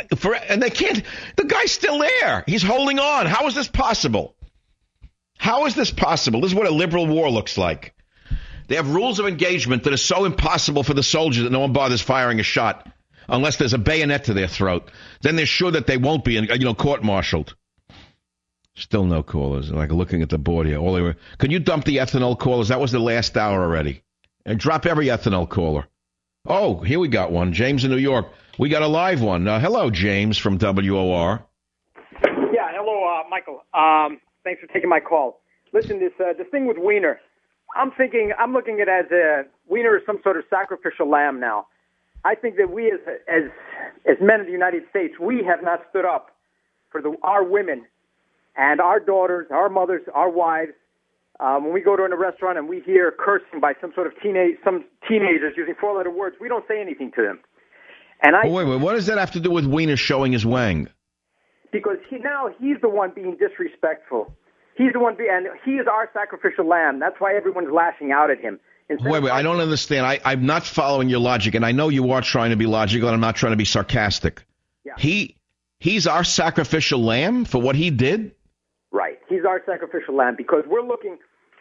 And they can't. The guy's still there. He's holding on. How is this possible? How is this possible? This is what a liberal war looks like. They have rules of engagement that are so impossible for the soldiers that no one bothers firing a shot unless there's a bayonet to their throat. Then they're sure that they won't be, court-martialed. Still no callers. Like looking at the board here. Can you dump the ethanol callers? That was the last hour already. And drop every ethanol caller. Oh, here we got one. James in New York. We got a live one. Hello, James from WOR. Yeah, hello, Michael. Thanks for taking my call. Listen, this thing with Weiner, I'm looking at it as Weiner is some sort of sacrificial lamb now. I think that we as men of the United States, we have not stood up for our women and our daughters, our mothers, our wives. When we go to a restaurant and we hear cursing by some teenagers using four-letter words, we don't say anything to them. And wait, what does that have to do with Weiner showing his wang? Because he's the one being disrespectful. He's the one and he is our sacrificial lamb. That's why everyone's lashing out at him. Wait, I don't understand. I'm not following your logic, and I know you are trying to be logical, and I'm not trying to be sarcastic. Yeah. He's our sacrificial lamb for what he did? Right. He's our sacrificial lamb because we're looking...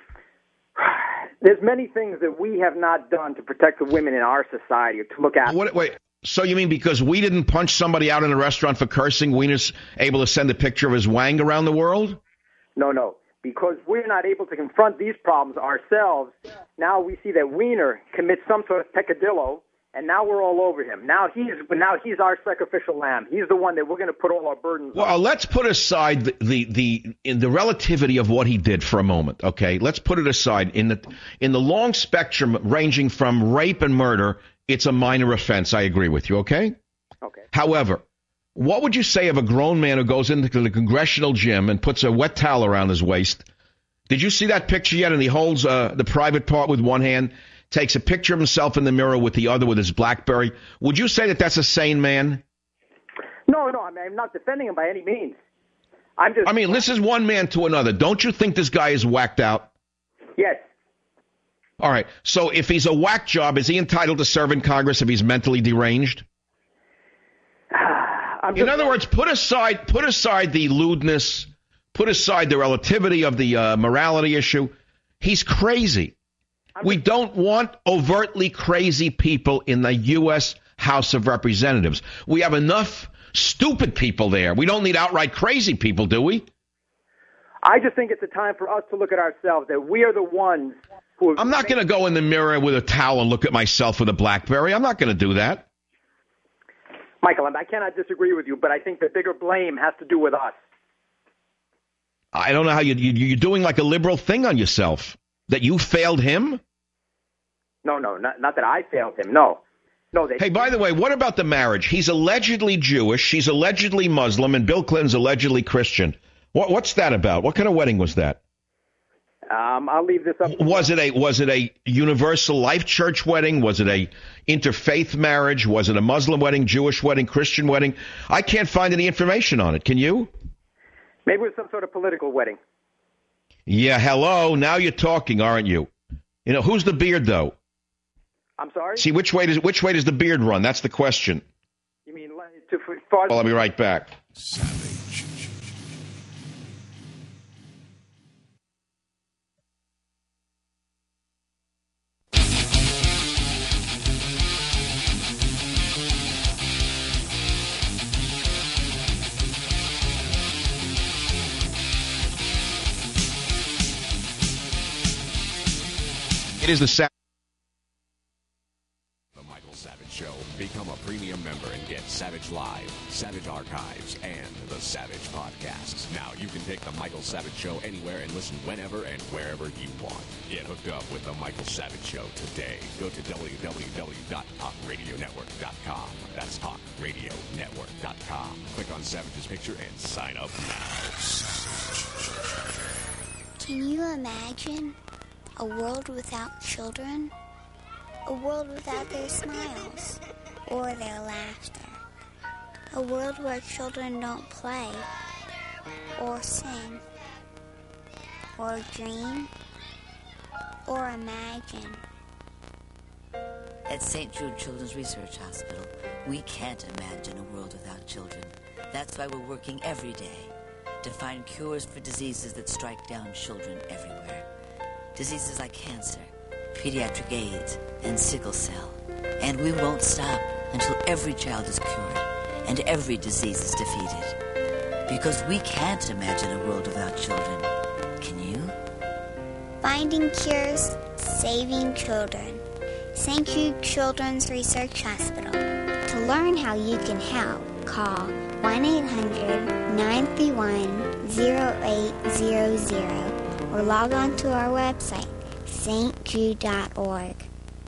There's many things that we have not done to protect the women in our society or to look at. Wait, so you mean because we didn't punch somebody out in a restaurant for cursing, Weiner's able to send a picture of his wang around the world? No. Because we're not able to confront these problems ourselves, now we see that Weiner commits some sort of peccadillo, and now we're all over him. Now he's our sacrificial lamb. He's the one that we're going to put all our burdens on. Well, let's put aside the relativity of what he did for a moment, okay? Let's put it aside. In the long spectrum ranging from rape and murder, it's a minor offense. I agree with you, okay? Okay. However, what would you say of a grown man who goes into the congressional gym and puts a wet towel around his waist? Did you see that picture yet? And he holds the private part with one hand, takes a picture of himself in the mirror with the other with his BlackBerry. Would you say that that's a sane man? No, I'm not defending him by any means. This is one man to another. Don't you think this guy is whacked out? Yes. All right. So if he's a whack job, is he entitled to serve in Congress if he's mentally deranged? In other words, put aside the lewdness, put aside the relativity of the morality issue. He's crazy. We don't want overtly crazy people in the U.S. House of Representatives. We have enough stupid people there. We don't need outright crazy people, do we? I just think it's a time for us to look at ourselves, that we are the ones who... I'm not going to go in the mirror with a towel and look at myself with a BlackBerry. I'm not going to do that. Michael, I cannot disagree with you, but I think the bigger blame has to do with us. I don't know how you're doing like a liberal thing on yourself. That you failed him? No, not that I failed him, no. Hey, by the way, what about the marriage? He's allegedly Jewish, she's allegedly Muslim, and Bill Clinton's allegedly Christian. What's that about? What kind of wedding was that? I'll leave this up. Was it a Universal Life Church wedding? Was it a interfaith marriage? Was it a Muslim wedding, Jewish wedding, Christian wedding? I can't find any information on it. Can you? Maybe it was some sort of political wedding. Yeah, hello. Now you're talking, aren't you? You know, who's the beard, though? I'm sorry? See, which way does the beard run? That's the question. You mean to far... Well, I'll be right back. Savage. It is the Michael Savage Show. Become a premium member and get Savage Live, Savage Archives, and the Savage Podcasts. Now you can take the Michael Savage Show anywhere and listen whenever and wherever you want. Get hooked up with the Michael Savage Show today. Go to www.talkradionetwork.com. That's talkradionetwork.com. Click on Savage's picture and sign up now. Can you imagine a world without children? A world without their smiles or their laughter. A world where children don't play or sing or dream or imagine. At St. Jude Children's Research Hospital, We can't imagine a world without children. That's why we're working every day to find cures for diseases that strike down children everywhere. Diseases like cancer, pediatric AIDS, and sickle cell. And we won't stop until every child is cured and every disease is defeated. Because we can't imagine a world without children. Can you? Finding cures, saving children. St. Jude Children's Research Hospital. To learn how you can help, call 1-800-931-0800 or log on to our website, stjude.org.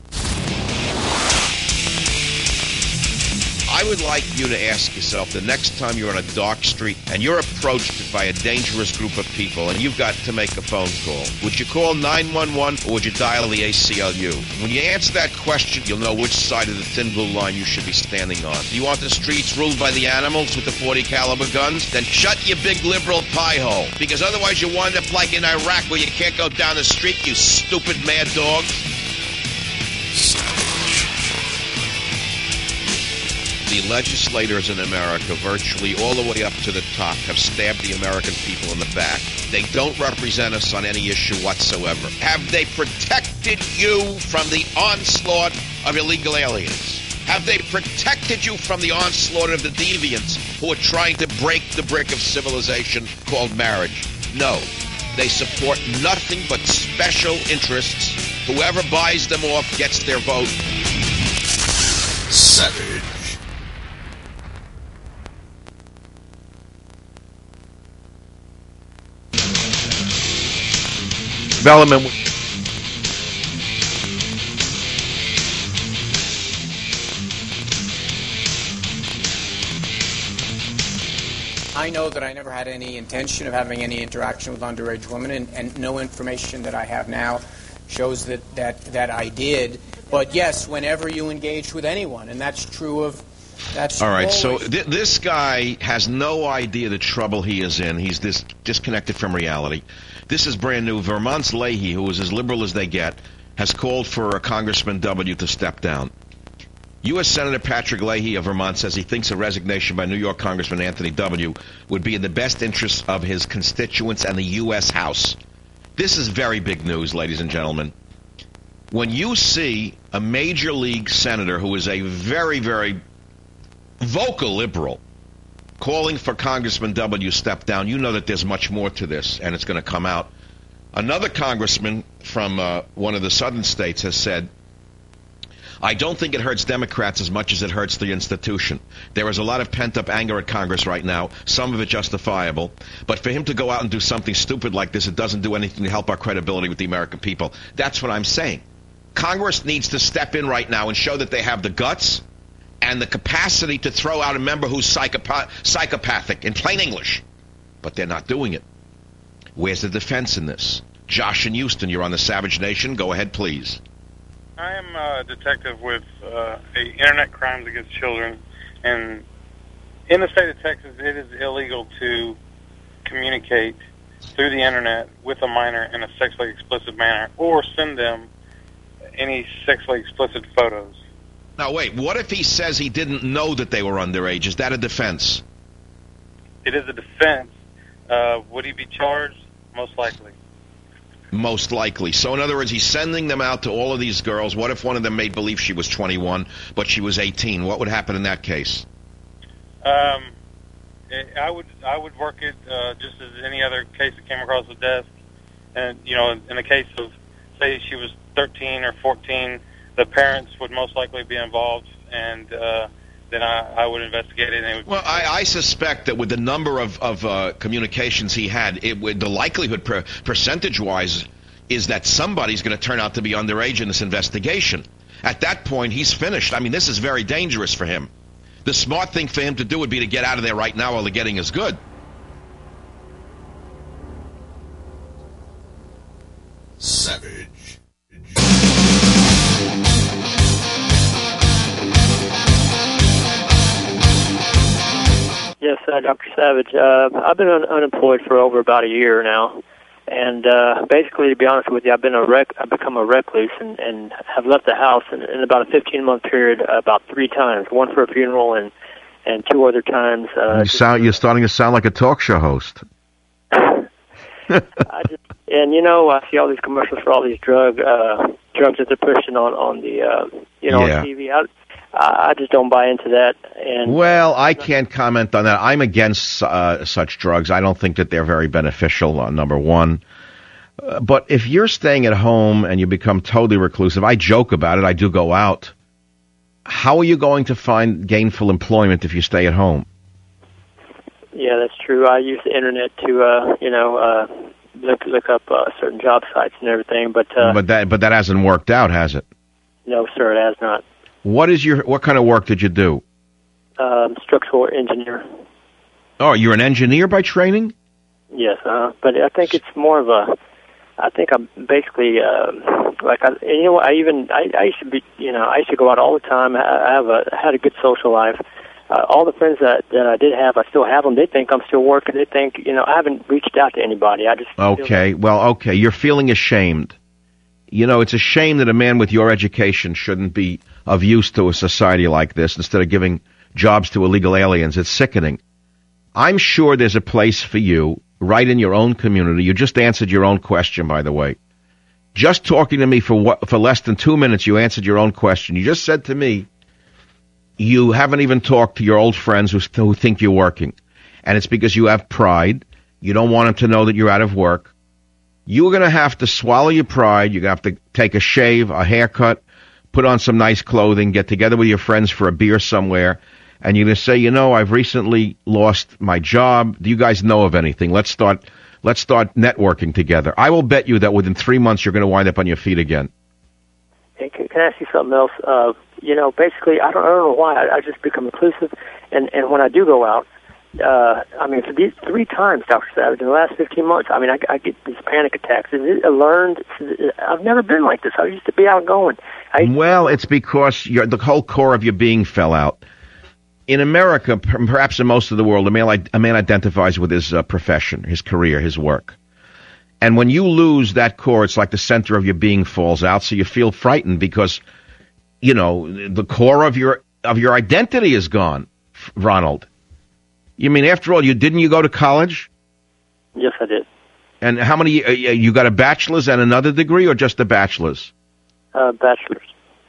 I would like you to ask yourself the next time you're on a dark street and you're approached by a dangerous group of people and you've got to make a phone call. Would you call 911 or would you dial the ACLU? When you answer that question, you'll know which side of the thin blue line you should be standing on. Do you want the streets ruled by the animals with the .40 caliber guns? Then shut your big liberal pie hole. Because otherwise you'll wind up like in Iraq where you can't go down the street, you stupid mad dogs. The legislators in America, virtually all the way up to the top, have stabbed the American people in the back. They don't represent us on any issue whatsoever. Have they protected you from the onslaught of illegal aliens? Have they protected you from the onslaught of the deviants who are trying to break the brick of civilization called marriage? No. They support nothing but special interests. Whoever buys them off gets their vote. Savage. Development. I know that I never had any intention of having any interaction with underage women, and no information that I have now shows that I did. But yes, whenever you engage with anyone, and that's true of... That's all right, always... so this guy has no idea the trouble he is in. He's disconnected from reality. This is brand new. Vermont's Leahy, who is as liberal as they get, has called for Congressman W. to step down. U.S. Senator Patrick Leahy of Vermont says he thinks a resignation by New York Congressman Anthony W. would be in the best interest of his constituents and the U.S. House. This is very big news, ladies and gentlemen. When you see a major league senator who is a very, very vocal liberal calling for Congressman W. step down, you know that there's much more to this, and it's going to come out. Another congressman from one of the southern states has said, I don't think it hurts Democrats as much as it hurts the institution. There is a lot of pent-up anger at Congress right now, some of it justifiable. But for him to go out and do something stupid like this, it doesn't do anything to help our credibility with the American people. That's what I'm saying. Congress needs to step in right now and show that they have the guts and the capacity to throw out a member who's psychopathic, in plain English. But they're not doing it. Where's the defense in this? Josh in Houston, you're on the Savage Nation. Go ahead, please. I am a detective with Internet Crimes Against Children, and in the state of Texas, it is illegal to communicate through the Internet with a minor in a sexually explicit manner or send them any sexually explicit photos. Now, wait, what if he says he didn't know that they were underage? Is that a defense? It is a defense. Would he be charged? Most likely. Most likely. So in other words, he's sending them out to all of these girls. What if one of them made believe she was 21, but she was 18? What would happen in that case? I would work it just as any other case that came across the desk. And, you know, in the case of, say, she was 13 or 14, the parents would most likely be involved, and then I would investigate it. And Well, I suspect that with the number of communications he had, the likelihood percentage-wise is that somebody's going to turn out to be underage in this investigation. At that point, he's finished. I mean, this is very dangerous for him. The smart thing for him to do would be to get out of there right now while the getting is good. Savage. Yes, Dr. Savage. I've been unemployed for over about a year now, And basically, to be honest with you, I've become a recluse and have left the house in about a 15-month period about 3 times, one for a funeral and 2 other times. You're starting to sound like a talk show host. I see all these commercials for all these drugs that they're pushing on the on TV. I just don't buy into that. And well, I can't comment on that. I'm against such drugs. I don't think that they're very beneficial, number one. But if you're staying at home and you become totally reclusive, I joke about it. I do go out. How are you going to find gainful employment if you stay at home? Yeah, that's true. I use the internet to, look up certain job sites and everything. But that hasn't worked out, has it? No, sir, it has not. What kind of work did you do? Structural engineer. Oh, you're an engineer by training? Yes, but I think it's more of a. I think I'm basically I used to be, I used to go out all the time. I had a good social life. All the friends that I did have, I still have them. They think I'm still working. They think, I haven't reached out to anybody. I just okay. You're feeling ashamed. It's a shame that a man with your education shouldn't be of use to a society like this instead of giving jobs to illegal aliens. It's sickening. I'm sure there's a place for you right in your own community. You just answered your own question, by the way. Just talking to me for less than 2 minutes, you answered your own question. You just said to me, you haven't even talked to your old friends who think you're working. And it's because you have pride. You don't want them to know that you're out of work. You're going to have to swallow your pride. You're going to have to take a shave, a haircut, put on some nice clothing, get together with your friends for a beer somewhere, and you're going to say, I've recently lost my job. Do you guys know of anything? Let's start networking together. I will bet you that within 3 months you're going to wind up on your feet again. Hey, can I ask you something else? Basically, I don't know why. I just become reclusive, and when I do go out, for these 3 times, Dr. Savage, in the last 15 months, I get these panic attacks. I've never been like this. I used to be outgoing. It's because the whole core of your being fell out. In America, perhaps in most of the world, a man identifies with his profession, his career, his work. And when you lose that core, it's like the center of your being falls out, so you feel frightened because, the core of your identity is gone, Ronald. You mean, after all, didn't you go to college? Yes, I did. And how many, you got a bachelor's and another degree, or just a bachelor's? Bachelor's.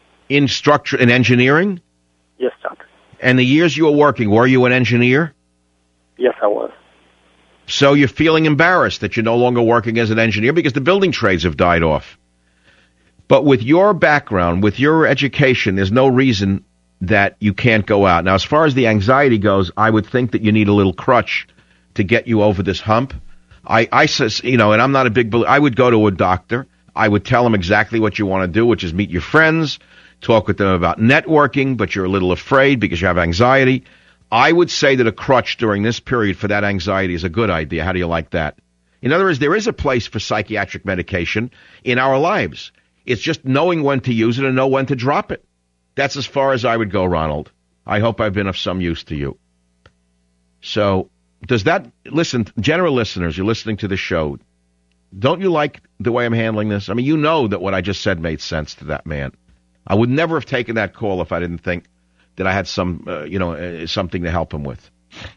In engineering? Yes, doctor. And the years you were working, were you an engineer? Yes, I was. So you're feeling embarrassed that you're no longer working as an engineer because the building trades have died off. But with your background, with your education, there's no reason that you can't go out. Now, as far as the anxiety goes, I would think that you need a little crutch to get you over this hump. I says, and I'm not a big believer. I would go to a doctor. I would tell him exactly what you want to do, which is meet your friends, talk with them about networking, but you're a little afraid because you have anxiety. I would say that a crutch during this period for that anxiety is a good idea. How do you like that? In other words, there is a place for psychiatric medication in our lives. It's just knowing when to use it and know when to drop it. That's as far as I would go, Ronald. I hope I've been of some use to you. So, general listeners, you're listening to the show. Don't you like the way I'm handling this? I mean, you know that what I just said made sense to that man. I would never have taken that call if I didn't think that I had something to help him with.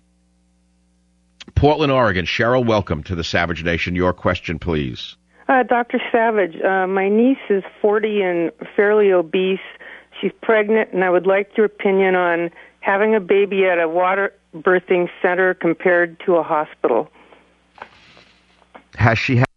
Portland, Oregon. Cheryl, welcome to the Savage Nation. Your question, please. Dr. Savage, my niece is 40 and fairly obese. She's pregnant, and I would like your opinion on having a baby at a water birthing center compared to a hospital. Has she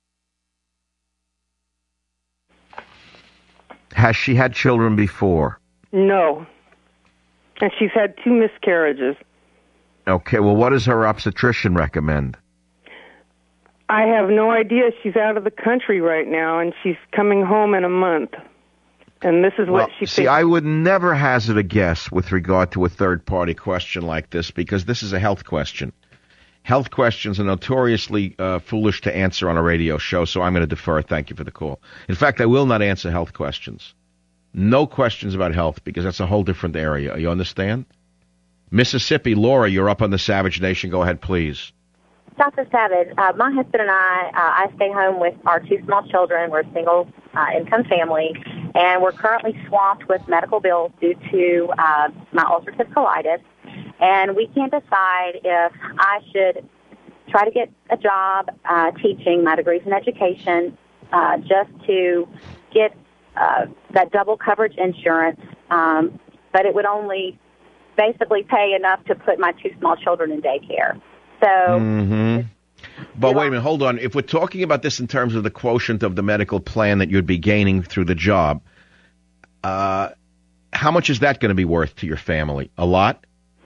had children before? No. And she's had 2 miscarriages. Okay, well, what does her obstetrician recommend? I have no idea. She's out of the country right now, and she's coming home in a month. And this is what she thinks. See, I would never hazard a guess with regard to a third-party question like this because this is a health question. Health questions are notoriously foolish to answer on a radio show, so I'm going to defer. Thank you for the call. In fact, I will not answer health questions. No questions about health because that's a whole different area. You understand? Mississippi, Laura, you're up on the Savage Nation. Go ahead, please. Dr. Savage, my husband and I stay home with our 2 small children. We're a single income family, and we're currently swamped with medical bills due to my ulcerative colitis. And we can't decide if I should try to get a job teaching. My degree's in education, just to get that double coverage insurance, but it would only basically pay enough to put my 2 small children in daycare. So, But wait a minute, hold on. If we're talking about this in terms of the quotient of the medical plan that you'd be gaining through the job, how much is that going to be worth to your family? A lot?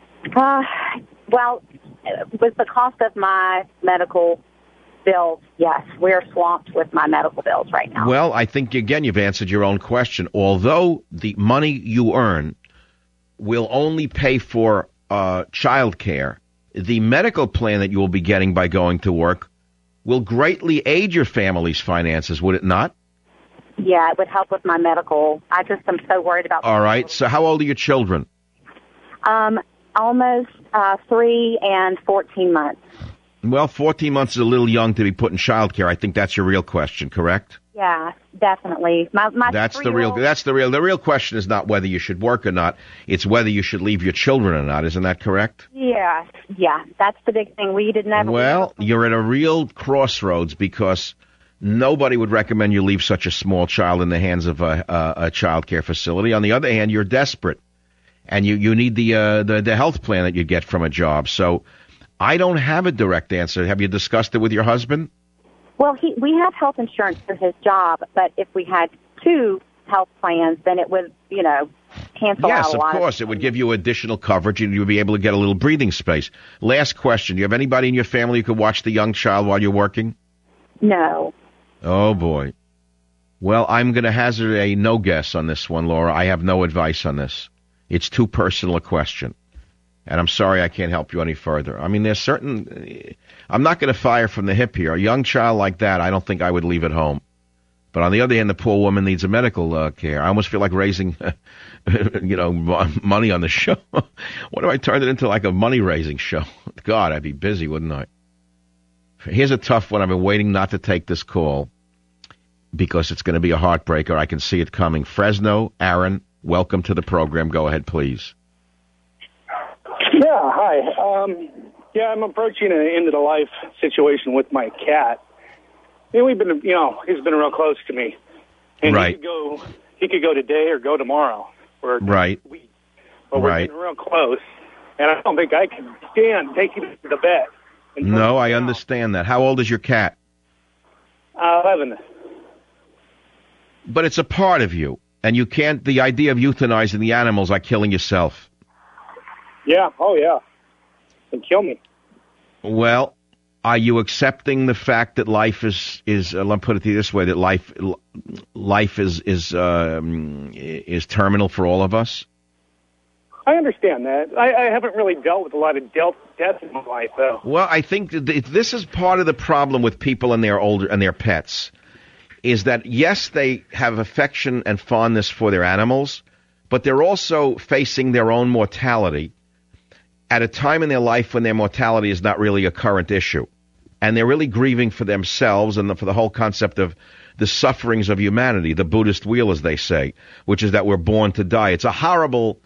Well, with the cost of my medical bills, yes, we're swamped with my medical bills right now. Well, I think, again, you've answered your own question. Although the money you earn will only pay for child care, the medical plan that you will be getting by going to work will greatly aid your family's finances, would it not? Yeah, it would help with my medical. I just am so worried about. All right. So how old are your children? Almost 3 and 14 months. Well, 14 months is a little young to be put in child care. I think that's your real question, correct? Yeah, definitely. That's the real question is not whether you should work or not. It's whether you should leave your children or not. Isn't that correct? Yeah, that's the big thing. We didn't have. Well, you're at a real crossroads because nobody would recommend you leave such a small child in the hands of a child care facility. On the other hand, you're desperate, and you need the health plan that you get from a job. So I don't have a direct answer. Have you discussed it with your husband? Well, we have health insurance for his job, but if we had 2 health plans, then it would, cancel out a lot. Yes, of course. It would give you additional coverage, and you'd be able to get a little breathing space. Last question. Do you have anybody in your family who could watch the young child while you're working? No. Oh, boy. Well, I'm going to hazard a no guess on this one, Laura. I have no advice on this. It's too personal a question. And I'm sorry I can't help you any further. I mean, there's certain... I'm not going to fire from the hip here. A young child like that, I don't think I would leave at home. But on the other hand, the poor woman needs a medical care. I almost feel like raising, money on the show. What if I turned it into like a money-raising show? God, I'd be busy, wouldn't I? Here's a tough one. I've been waiting not to take this call because it's going to be a heartbreaker. I can see it coming. Fresno, Aaron, welcome to the program. Go ahead, please. Yeah, hi. I'm approaching an end-of-the-life situation with my cat. And we've been, he's been real close to me. And right. He could go today or go tomorrow. Or right. Week. But we're getting real close. And I don't think I can stand taking him to the vet. No, I understand that. How old is your cat? 11. But it's a part of you. And you can't, the idea of euthanizing the animals like killing yourself. Yeah, oh yeah. And kill me. Well, are you accepting the fact that life is let me put it to you this way, that life is terminal for all of us? I understand that. I haven't really dealt with a lot of death in my life, though. Well, I think this is part of the problem with people and their pets, is that, yes, they have affection and fondness for their animals, but they're also facing their own mortality at a time in their life when their mortality is not really a current issue. And they're really grieving for themselves and for the whole concept of the sufferings of humanity, the Buddhist wheel, as they say, which is that we're born to die. It's a horrible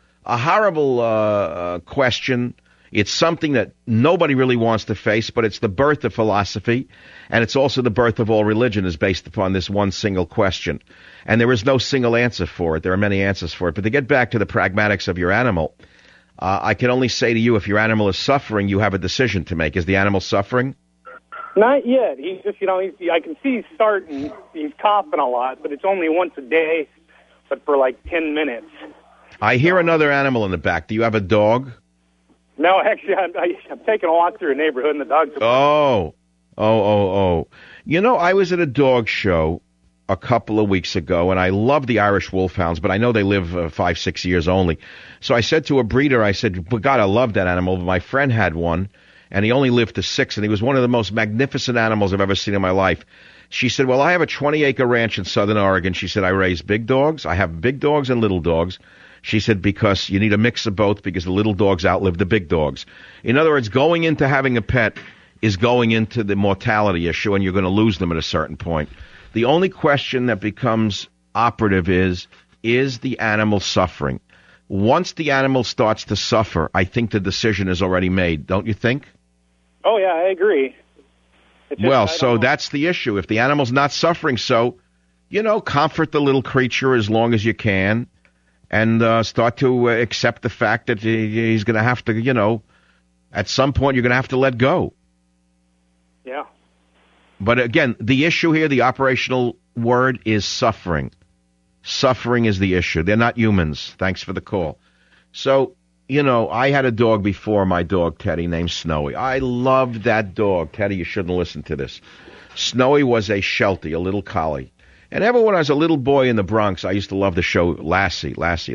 question. It's something that nobody really wants to face, but it's the birth of philosophy, and it's also the birth of all religion is based upon this one single question. And there is no single answer for it. There are many answers for it. But to get back to the pragmatics of your animal, I can only say to you, if your animal is suffering, you have a decision to make. Is the animal suffering? Not yet. He's just, I can see he's starting, he's coughing a lot, but it's only once a day, but for like 10 minutes. I hear another animal in the back. Do you have a dog? No, actually, I'm taking a walk through a neighborhood, and the dog's... Oh. I was at a dog show a couple of weeks ago, and I love the Irish Wolfhounds, but I know they live 5-6 years only. So I said to a breeder, I said, but God, I love that animal. But my friend had one, and he only lived to 6, and he was one of the most magnificent animals I've ever seen in my life. She said, well, I have a 20-acre ranch in southern Oregon. She said, I raise big dogs. I have big dogs and little dogs. She said, because you need a mix of both, because the little dogs outlive the big dogs. In other words, going into having a pet is going into the mortality issue, and you're going to lose them at a certain point. The only question that becomes operative is the animal suffering? Once the animal starts to suffer, I think the decision is already made, don't you think? Oh, yeah, I agree. That's the issue. If the animal's not suffering, comfort the little creature as long as you can, and start to accept the fact that he's going to have to, at some point you're going to have to let go. Yeah. But again, the issue here, the operational word is suffering. Suffering is the issue. They're not humans. Thanks for the call. So, I had a dog before, my dog, Teddy, named Snowy. I loved that dog. Teddy, you shouldn't listen to this. Snowy was a Sheltie, a little collie. And ever when I was a little boy in the Bronx, I used to love the show Lassie.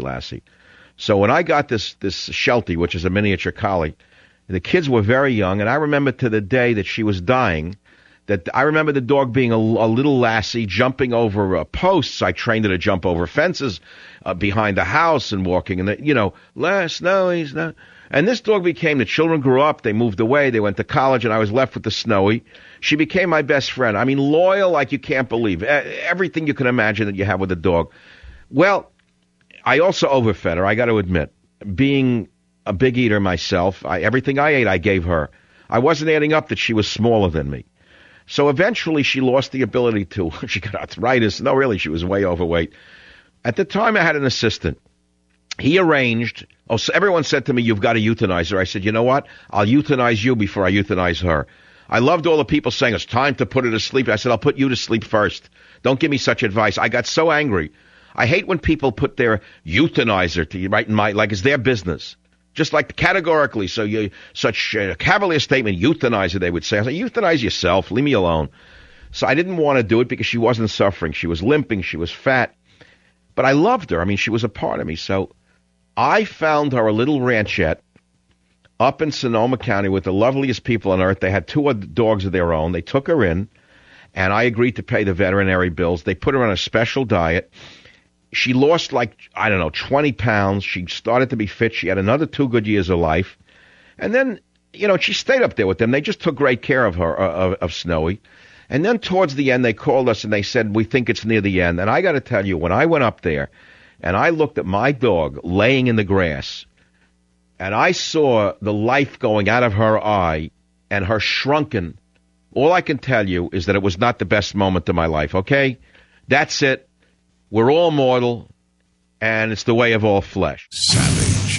So when I got this Sheltie, which is a miniature collie, the kids were very young, and I remember to the day that she was dying, that I remember the dog being a little lassie jumping over posts. I trained her to jump over fences behind the house and walking, and Snowy. And this dog became, the children grew up, they moved away, they went to college, and I was left with the Snowy. She became my best friend. I mean, loyal like you can't believe. Everything you can imagine that you have with a dog. Well, I also overfed her, I got to admit. Being a big eater myself, everything I ate I gave her. I wasn't adding up that she was smaller than me. So eventually she lost the ability to, she got arthritis. No, really, she was way overweight. At the time I had an assistant. He arranged, so everyone said to me, you've got to euthanize her. I said, you know what? I'll euthanize you before I euthanize her. I loved all the people saying, it's time to put her to sleep. I said, I'll put you to sleep first. Don't give me such advice. I got so angry. I hate when people put their euthanizer to right in like it's their business. Just like categorically, such a cavalier statement, euthanizer, they would say. I said, euthanize yourself, leave me alone. So I didn't want to do it because she wasn't suffering. She was limping, she was fat. But I loved her. I mean, she was a part of me. So I found her a little ranchette up in Sonoma County with the loveliest people on earth. They had 2 other dogs of their own. They took her in, and I agreed to pay the veterinary bills. They put her on a special diet. She lost 20 pounds. She started to be fit. She had another 2 good years of life. And then, she stayed up there with them. They just took great care of her, of Snowy. And then towards the end, they called us and they said, we think it's near the end. And I got to tell you, when I went up there and I looked at my dog laying in the grass and I saw the life going out of her eye and her shrunken, all I can tell you is that it was not the best moment of my life, okay? That's it. We're all mortal, and it's the way of all flesh. Savage.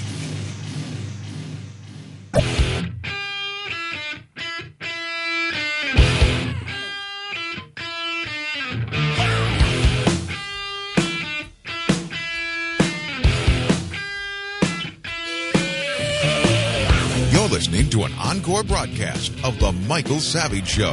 You're listening to an encore broadcast of The Michael Savage Show.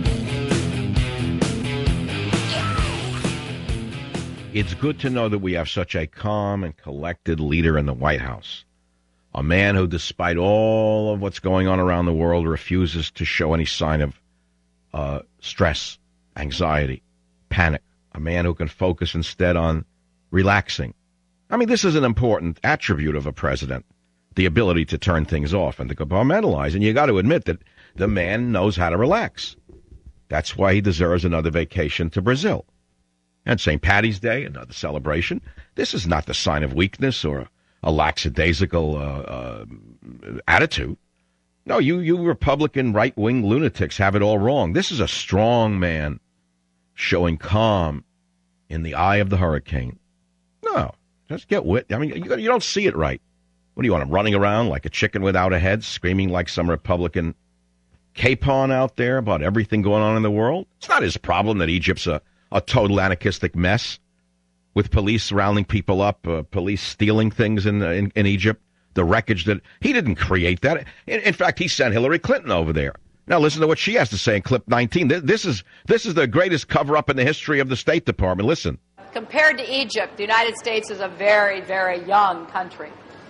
It's good to know that we have such a calm and collected leader in the White House. A man who, despite all of what's going on around the world, refuses to show any sign of stress, anxiety, panic. A man who can focus instead on relaxing. I mean, this is an important attribute of a president, the ability to turn things off and to compartmentalize. And you got to admit that the man knows how to relax. That's why he deserves another vacation to Brazil. And St. Paddy's Day, another celebration. This is not the sign of weakness or a lackadaisical attitude. No, you Republican right-wing lunatics have it all wrong. This is a strong man showing calm in the eye of the hurricane. No, just get wit. I mean, you don't see it right. What do you want, him running around like a chicken without a head, screaming like some Republican capon out there about everything going on in the world? It's not his problem that Egypt's a total anarchistic mess with police rounding people up, police stealing things in Egypt, the wreckage that he didn't create that. In fact, he sent Hillary Clinton over there. Now listen to what she has to say in clip 19. This is the greatest cover-up in the history of the State Department. Listen. Compared to Egypt, the United States is a very, very young country.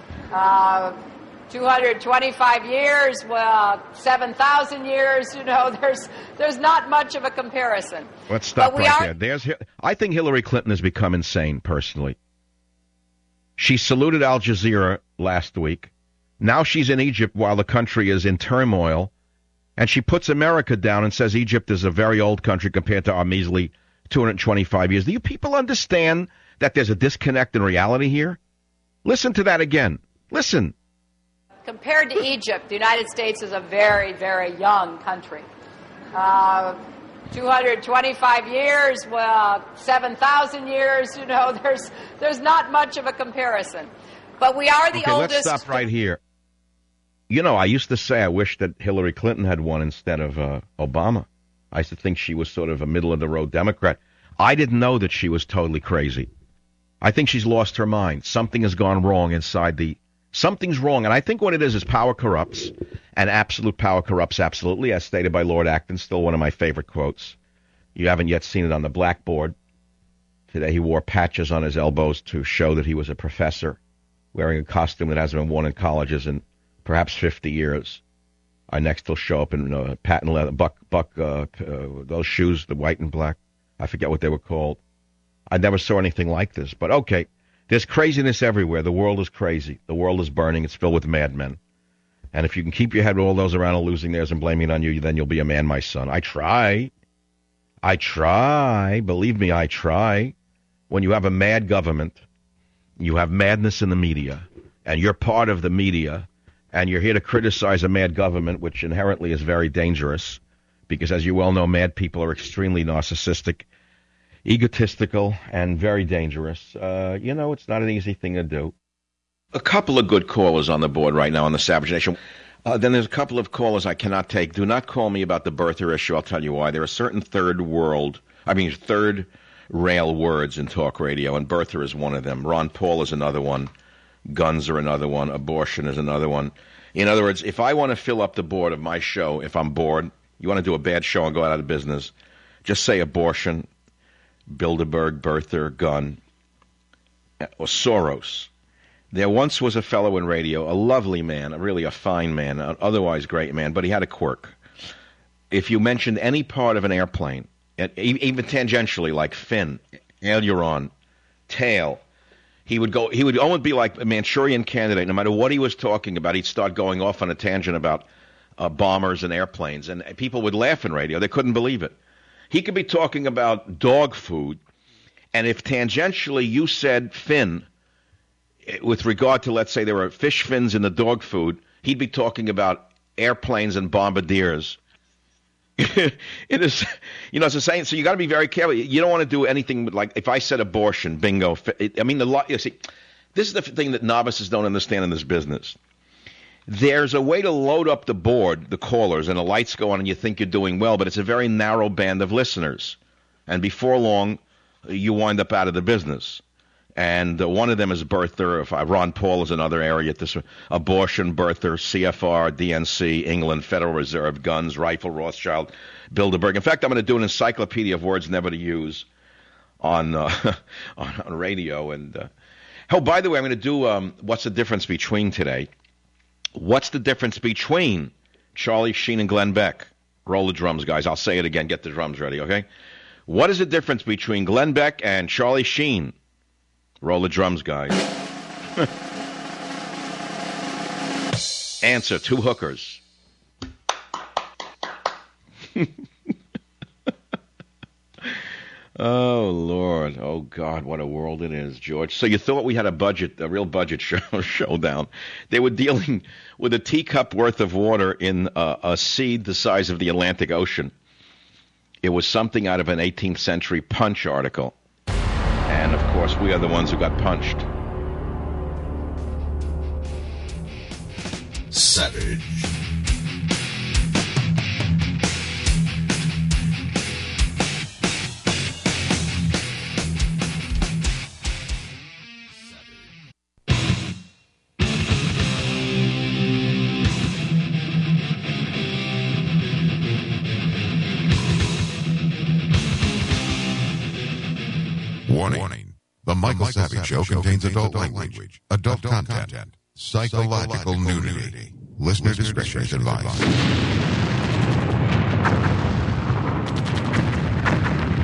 225 years, well, 7,000 years, there's not much of a comparison. Let's stop there. I think Hillary Clinton has become insane, personally. She saluted Al Jazeera last week. Now she's in Egypt while the country is in turmoil. And she puts America down and says Egypt is a very old country compared to our measly 225 years. Do you people understand that there's a disconnect in reality here? Listen to that again. Listen. Compared to Egypt, the United States is a very, very young country. 225 years, well, 7,000 years, there's not much of a comparison. But we are the oldest. Let's stop right here. I used to say I wish that Hillary Clinton had won instead of Obama. I used to think she was sort of a middle-of-the-road Democrat. I didn't know that she was totally crazy. I think she's lost her mind. Something has gone wrong inside Something's wrong, and I think what it is power corrupts, and absolute power corrupts absolutely, as stated by Lord Acton, still one of my favorite quotes. You haven't yet seen it on the blackboard. Today he wore patches on his elbows to show that he was a professor, wearing a costume that hasn't been worn in colleges in perhaps 50 years. Next he'll show up in patent leather, those shoes, the white and black. I forget what they were called. I never saw anything like this, but okay. There's craziness everywhere. The world is crazy. The world is burning. It's filled with madmen. And if you can keep your head with all those around losing theirs and blaming it on you, then you'll be a man, my son. I try. Believe me, I try. When you have a mad government, you have madness in the media, and you're part of the media, and you're here to criticize a mad government, which inherently is very dangerous, because as you well know, mad people are extremely narcissistic, egotistical, and very dangerous. It's not an easy thing to do. A couple of good callers on the board right now on the Savage Nation. Then there's a couple of callers I cannot take. Do not call me about the birther issue. I'll tell you why. There are certain third rail words in talk radio, and birther is one of them. Ron Paul is another one. Guns are another one. Abortion is another one. In other words, if I want to fill up the board of my show, if I'm bored, you want to do a bad show and go out of business, just say abortion, Bilderberg, birther, gun, or Soros. There once was a fellow in radio, a lovely man, really a fine man, an otherwise great man, but he had a quirk. If you mentioned any part of an airplane, even tangentially, like fin, aileron, tail, he would almost be like a Manchurian Candidate. No matter what he was talking about, he'd start going off on a tangent about bombers and airplanes, and people would laugh in radio. They couldn't believe it. He could be talking about dog food, and if tangentially you said fin, with regard to, let's say, there were fish fins in the dog food, he'd be talking about airplanes and bombardiers. It is, it's the same. So you got to be very careful. You don't want to do anything like, if I said abortion, bingo. You see, this is the thing that novices don't understand in this business. There's a way to load up the board, the callers, and the lights go on and you think you're doing well, but it's a very narrow band of listeners. And before long, you wind up out of the business. And one of them is birther. Ron Paul is another area. This abortion, birther, CFR, DNC, England, Federal Reserve, guns, rifle, Rothschild, Bilderberg. In fact, I'm going to do an encyclopedia of words never to use on radio. And by the way, I'm going to do what's the difference between today. What's the difference between Charlie Sheen and Glenn Beck? Roll the drums, guys. I'll say it again. Get the drums ready, okay? What is the difference between Glenn Beck and Charlie Sheen? Roll the drums, guys. Answer, 2 hookers. Oh, Lord. Oh, God, what a world it is, George. So you thought we had a real budget showdown. They were dealing with a teacup worth of water in a seed the size of the Atlantic Ocean. It was something out of an 18th century Punch article. And, of course, we are the ones who got punched. Savage. Warning. The Michael Savage Show contains adult language, adult content, psychological nudity. Listener discretion is advised.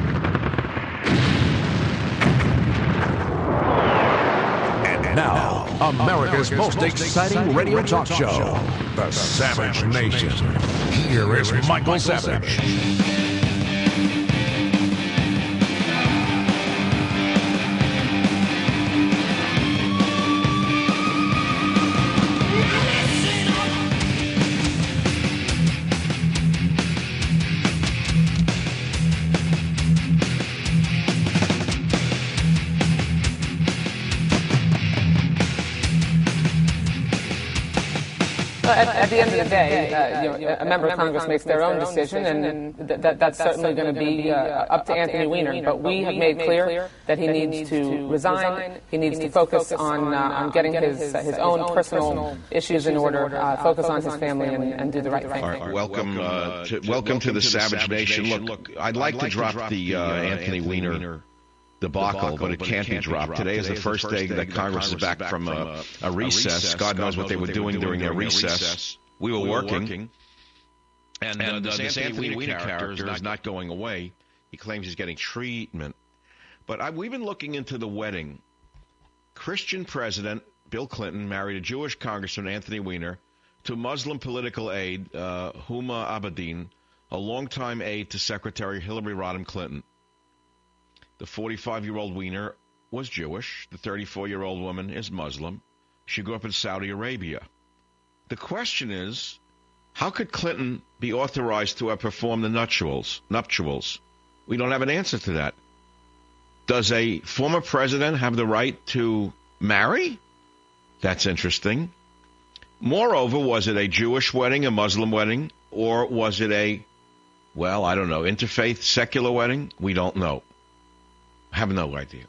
And now, America's most exciting radio talk show, The Savage Nation. Here is Michael Savage. At the end of the day, a member of Congress makes their own decision, and that's certainly going to be up to Anthony Weiner. But we have made clear that he needs to resign. He needs to focus on getting his own personal issues in order, focus on his family, and do the right thing. All right, welcome to the Savage Nation. Look, I'd like to drop the Anthony Weiner debacle, but it can't be dropped. Today is the first day that Congress is back from a recess. God knows what they were doing during their recess. We were working. And this Anthony Weiner character is not going away. He claims he's getting treatment. But we've been looking into the wedding. Christian President Bill Clinton married a Jewish Congressman, Anthony Weiner, to Muslim political aide Huma Abedin, a longtime aide to Secretary Hillary Rodham Clinton. The 45-year-old Weiner was Jewish. The 34-year-old woman is Muslim. She grew up in Saudi Arabia. The question is, how could Clinton be authorized to have performed the nuptials? We don't have an answer to that. Does a former president have the right to marry? That's interesting. Moreover, was it a Jewish wedding, a Muslim wedding, or was it a, interfaith, secular wedding? We don't know. Have no idea.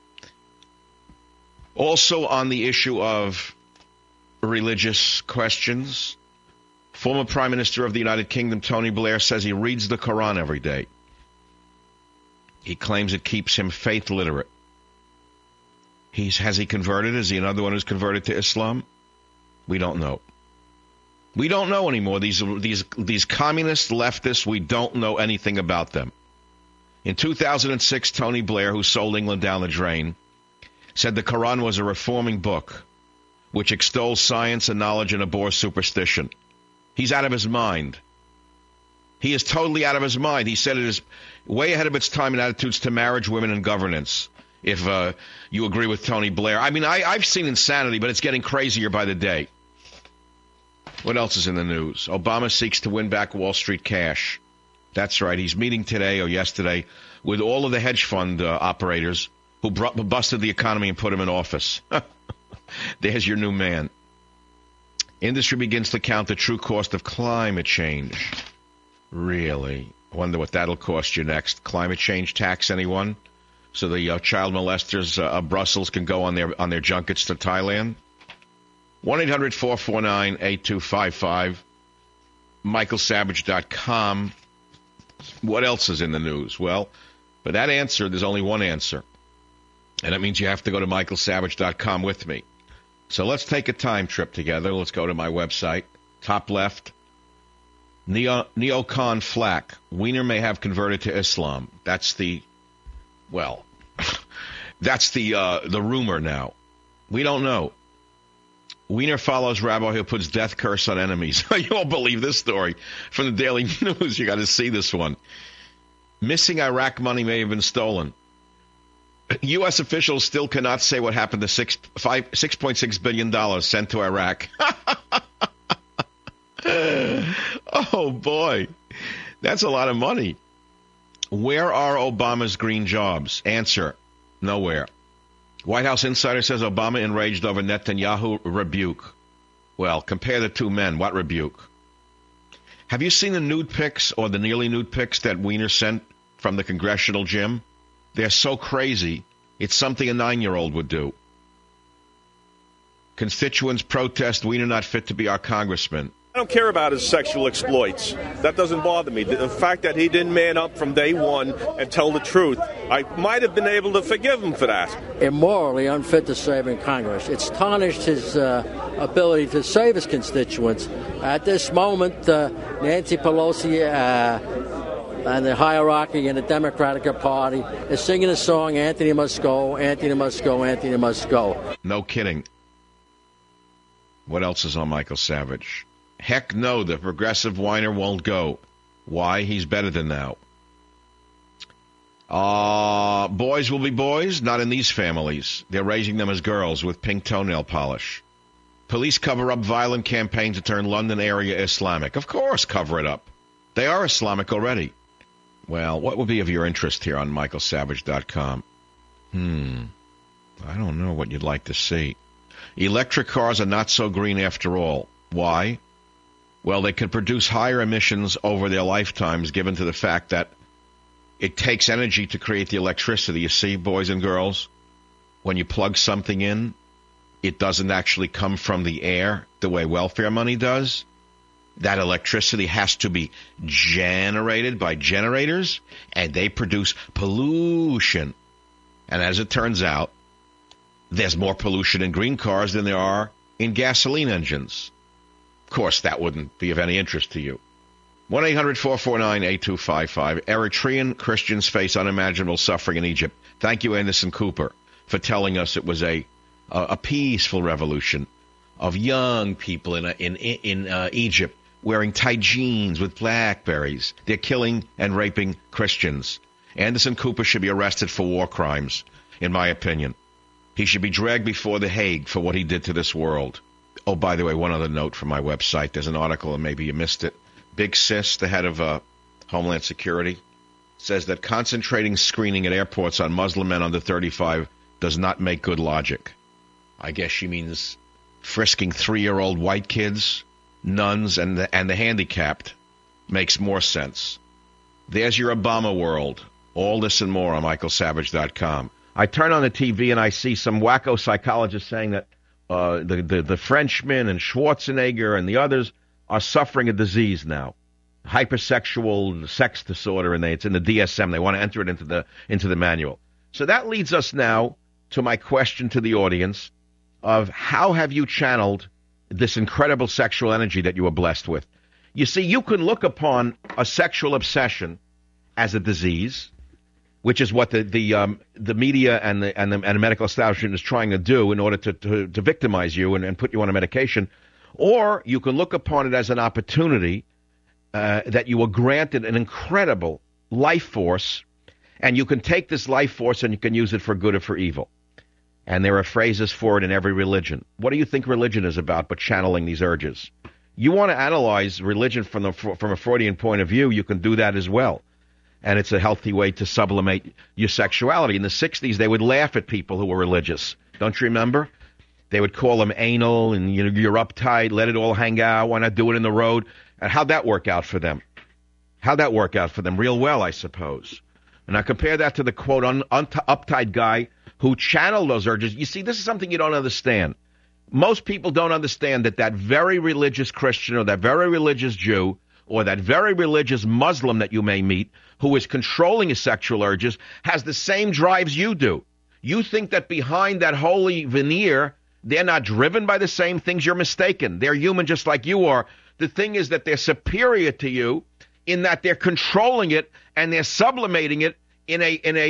Also on the issue of religious questions, former Prime Minister of the United Kingdom, Tony Blair, says he reads the Quran every day. He claims it keeps him faith literate. Has he converted? Is he another one who's converted to Islam? We don't know. We don't know anymore. These communist leftists, we don't know anything about them. In 2006, Tony Blair, who sold England down the drain, said the Quran was a reforming book which extols science and knowledge and abhors superstition. He's out of his mind. He is totally out of his mind. He said it is way ahead of its time in attitudes to marriage, women, and governance, if you agree with Tony Blair. I mean, I've seen insanity, but it's getting crazier by the day. What else is in the news? Obama seeks to win back Wall Street cash. That's right. He's meeting today or yesterday with all of the hedge fund operators who busted the economy and put him in office. There's your new man. Industry begins to count the true cost of climate change. Really? I wonder what that'll cost you next. Climate change tax, anyone? So the child molesters of Brussels can go on their junkets to Thailand? 1-800-449-8255. MichaelSavage.com. What else is in the news? Well, for that answer, there's only one answer. And that means you have to go to MichaelSavage.com with me. So let's take a time trip together. Let's go to my website. Top left. Neocon Flack. Weiner may have converted to Islam. That's the rumor now. We don't know. Weiner follows rabbi who puts death curse on enemies. You all believe this story from the Daily News. You got to see this one. Missing Iraq money may have been stolen. U.S. officials still cannot say what happened to $6.6 billion sent to Iraq. Oh, boy. That's a lot of money. Where are Obama's green jobs? Answer, nowhere. White House insider says Obama enraged over Netanyahu rebuke. Well, compare the two men. What rebuke? Have you seen the nude pics or the nearly nude pics that Weiner sent from the congressional gym? They're so crazy. It's something a 9-year-old would do. Constituents protest Weiner not fit to be our congressman. I don't care about his sexual exploits. That doesn't bother me. The fact that he didn't man up from day one and tell the truth, I might have been able to forgive him for that. Immorally unfit to serve in Congress. It's tarnished his ability to serve his constituents. At this moment, Nancy Pelosi and the hierarchy in the Democratic Party is singing a song, Anthony must go, Anthony must go, Anthony must go. No kidding. What else is on Michael Savage? Heck no, the progressive whiner won't go. Why? He's better than now. Boys will be boys, not in these families. They're raising them as girls with pink toenail polish. Police cover up violent campaign to turn London area Islamic. Of course, cover it up. They are Islamic already. Well, what would be of your interest here on michaelsavage.com? I don't know what you'd like to see. Electric cars are not so green after all. Why? Well, they could produce higher emissions over their lifetimes, given to the fact that it takes energy to create the electricity. You see, boys and girls, when you plug something in, it doesn't actually come from the air the way welfare money does. That electricity has to be generated by generators, and they produce pollution. And as it turns out, there's more pollution in green cars than there are in gasoline engines. Of course, that wouldn't be of any interest to you. 1-800-449-8255. Eritrean Christians face unimaginable suffering in Egypt. Thank you, Anderson Cooper, for telling us it was a peaceful revolution of young people in Egypt wearing tight jeans with blackberries. They're killing and raping Christians. Anderson Cooper should be arrested for war crimes, in my opinion. He should be dragged before The Hague for what he did to this world. Oh, by the way, one other note from my website. There's an article, and maybe you missed it. Big Sis, the head of Homeland Security, says that concentrating screening at airports on Muslim men under 35 does not make good logic. I guess she means frisking 3-year-old white kids, nuns, and the handicapped makes more sense. There's your Obama world. All this and more on michaelsavage.com. I turn on the TV and I see some wacko psychologist saying that the Frenchmen and Schwarzenegger and the others are suffering a disease now, hypersexual sex disorder, and it's in the DSM. They want to enter it into the manual. So that leads us now to my question to the audience of how have you channeled this incredible sexual energy that you were blessed with? You see, you can look upon a sexual obsession as a disease, which is what the media and the medical establishment is trying to do in order to victimize you and put you on a medication. Or you can look upon it as an opportunity that you were granted an incredible life force, and you can take this life force and you can use it for good or for evil. And there are phrases for it in every religion. What do you think religion is about but channeling these urges? You want to analyze religion from a Freudian point of view, you can do that as well. And it's a healthy way to sublimate your sexuality. In the 60s, they would laugh at people who were religious. Don't you remember? They would call them anal and you're uptight, let it all hang out, why not do it in the road? And how'd that work out for them? How'd that work out for them? Real well, I suppose. And I compare that to the, quote, uptight guy who channeled those urges. You see, this is something you don't understand. Most people don't understand that very religious Christian or that very religious Jew or that very religious Muslim that you may meet who is controlling his sexual urges has the same drives you do. You think that behind that holy veneer, they're not driven by the same things. You're mistaken. They're human just like you are. The thing is that they're superior to you in that they're controlling it and they're sublimating it in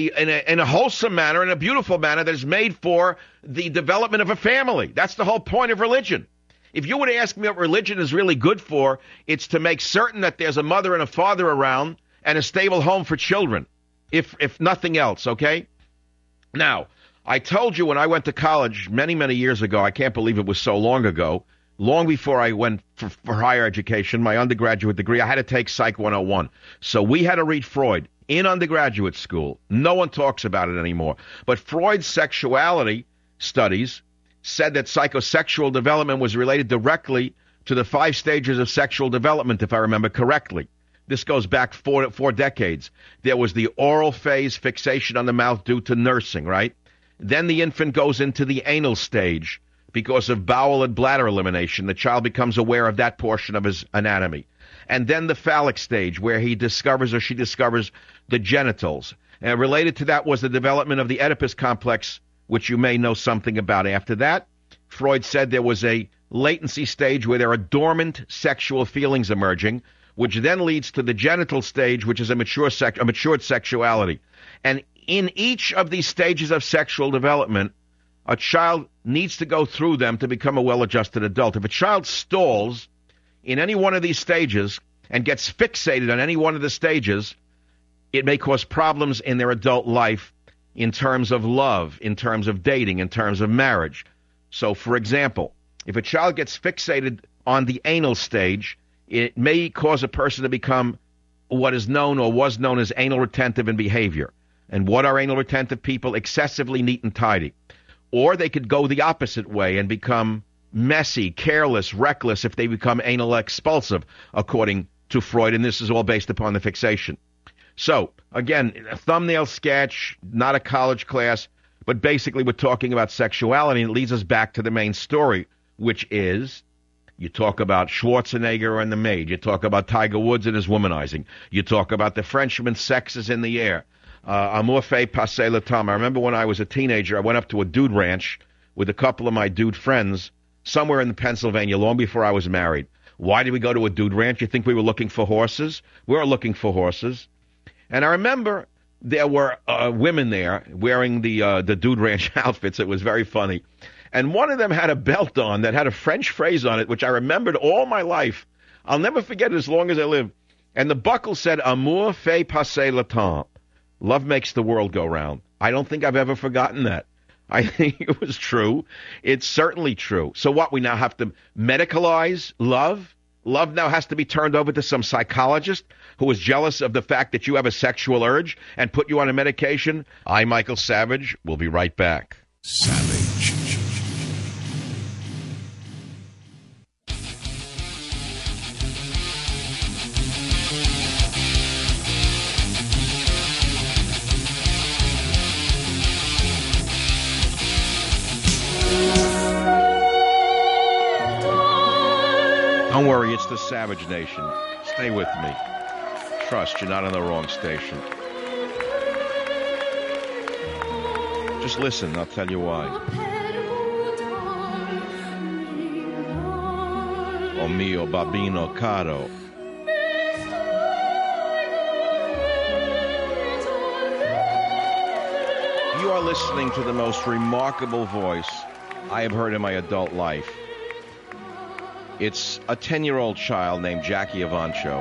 a wholesome manner, in a beautiful manner that is made for the development of a family. That's the whole point of religion. If you were to ask me what religion is really good for, it's to make certain that there's a mother and a father around and a stable home for children, if nothing else, okay? Now, I told you when I went to college many, many years ago, I can't believe it was so long ago, long before I went for higher education, my undergraduate degree, I had to take Psych 101. So we had to read Freud in undergraduate school. No one talks about it anymore. But Freud's sexuality studies said that psychosexual development was related directly to the 5 stages of sexual development, if I remember correctly. This goes back four decades. There was the oral phase, fixation on the mouth due to nursing, right? Then the infant goes into the anal stage because of bowel and bladder elimination. The child becomes aware of that portion of his anatomy. And then the phallic stage, where he discovers or she discovers the genitals. And related to that was the development of the Oedipus complex, which you may know something about. After that, Freud said there was a latency stage where there are dormant sexual feelings emerging, which then leads to the genital stage, which is a matured sexuality. And in each of these stages of sexual development, A child needs to go through them to become a well-adjusted adult. If a child stalls in any one of these stages and gets fixated on any one of the stages, it may cause problems in their adult life in terms of love, in terms of dating, in terms of marriage. So, for example, if a child gets fixated on the anal stage, it may cause a person to become what is known or was known as anal retentive in behavior. And what are anal retentive people? Excessively neat and tidy. Or they could go the opposite way and become messy, careless, reckless if they become anal expulsive, according to Freud, and this is all based upon the fixation. So, again, a thumbnail sketch, not a college class, but basically we're talking about sexuality, and it leads us back to the main story, which is you talk about Schwarzenegger and the maid. You talk about Tiger Woods and his womanizing. You talk about the Frenchman, sex is in the air. Amour fait passer le temps. I remember when I was a teenager, I went up to a dude ranch with a couple of my dude friends somewhere in Pennsylvania long before I was married. Why did we go to a dude ranch? You think we were looking for horses? We were looking for horses. And I remember there were women there wearing the dude ranch outfits. It was very funny. And one of them had a belt on that had a French phrase on it, which I remembered all my life. I'll never forget it as long as I live. And the buckle said, Amour fait passer le temps. Love makes the world go round. I don't think I've ever forgotten that. I think it was true. It's certainly true. So what, we now have to medicalize love? Love now has to be turned over to some psychologist who is jealous of the fact that you have a sexual urge and put you on a medication? I'm Michael Savage. We'll be right back. Savage. Don't worry, it's the Savage Nation. Stay with me. Trust, you're not on the wrong station. Just listen, I'll tell you why. O mio babino caro. You are listening to the most remarkable voice I have heard in my adult life. It's a 10-year-old child named Jackie Evancho.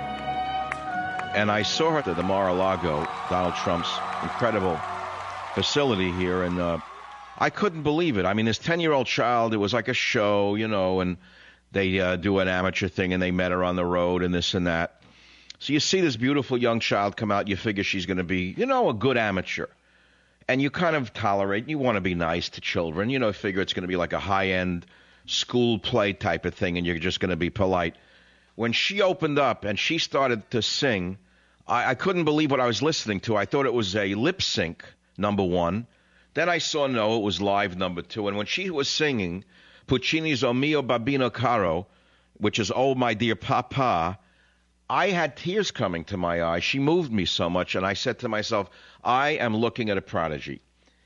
And I saw her at the Mar-a-Lago, Donald Trump's incredible facility here, and I couldn't believe it. I mean, this 10-year-old child, it was like a show, you know, and they do an amateur thing, and they met her on the road and this and that. So you see this beautiful young child come out, you figure she's going to be, you know, a good amateur. And you kind of tolerate, you want to be nice to children, you know, figure it's going to be like a high-end school play type of thing, and you're just going to be polite. When she opened up and she started to sing, I couldn't believe what I was listening to. I thought it was a lip sync, number one. Then I saw, no, it was live, number two. And when she was singing Puccini's O mio babino caro, which is Oh, my dear papa, I had tears coming to my eyes. She moved me so much, and I said to myself, I am looking at a prodigy.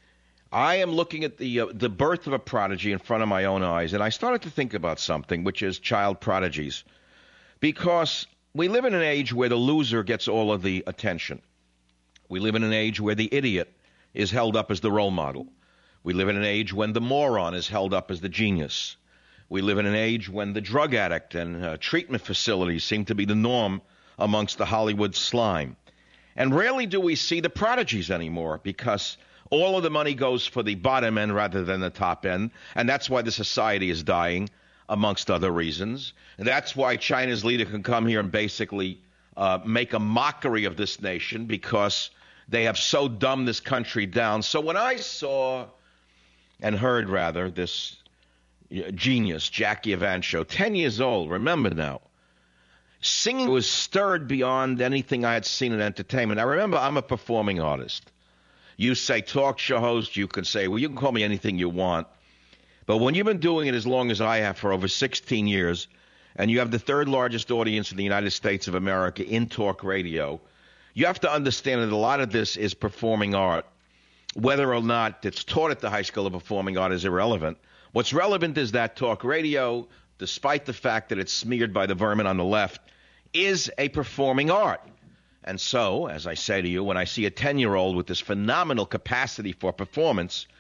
I am looking at the birth of a prodigy in front of my own eyes, and I started to think about something, which is child prodigies. Because we live in an age where the loser gets all of the attention. We live in an age where the idiot is held up as the role model. We live in an age when the moron is held up as the genius. We live in an age when the drug addict and treatment facilities seem to be the norm amongst the Hollywood slime. And rarely do we see the prodigies anymore, because all of the money goes for the bottom end rather than the top end, and that's why the society is dying, amongst other reasons. And that's why China's leader can come here and basically make a mockery of this nation, because they have so dumbed this country down. So when I saw and heard, rather, this genius, Jackie Evancho, 10 years old, remember now, singing was stirred beyond anything I had seen in entertainment. I remember, I'm a performing artist. You say talk show host, you can say, well, you can call me anything you want. But when you've been doing it as long as I have, for over 16 years, and you have the third largest audience in the United States of America in talk radio, you have to understand that a lot of this is performing art. Whether or not it's taught at the High School of Performing Art is irrelevant. What's relevant is that talk radio, despite the fact that it's smeared by the vermin on the left, is a performing art. And so, as I say to you, when I see a 10-year-old with this phenomenal capacity for performance,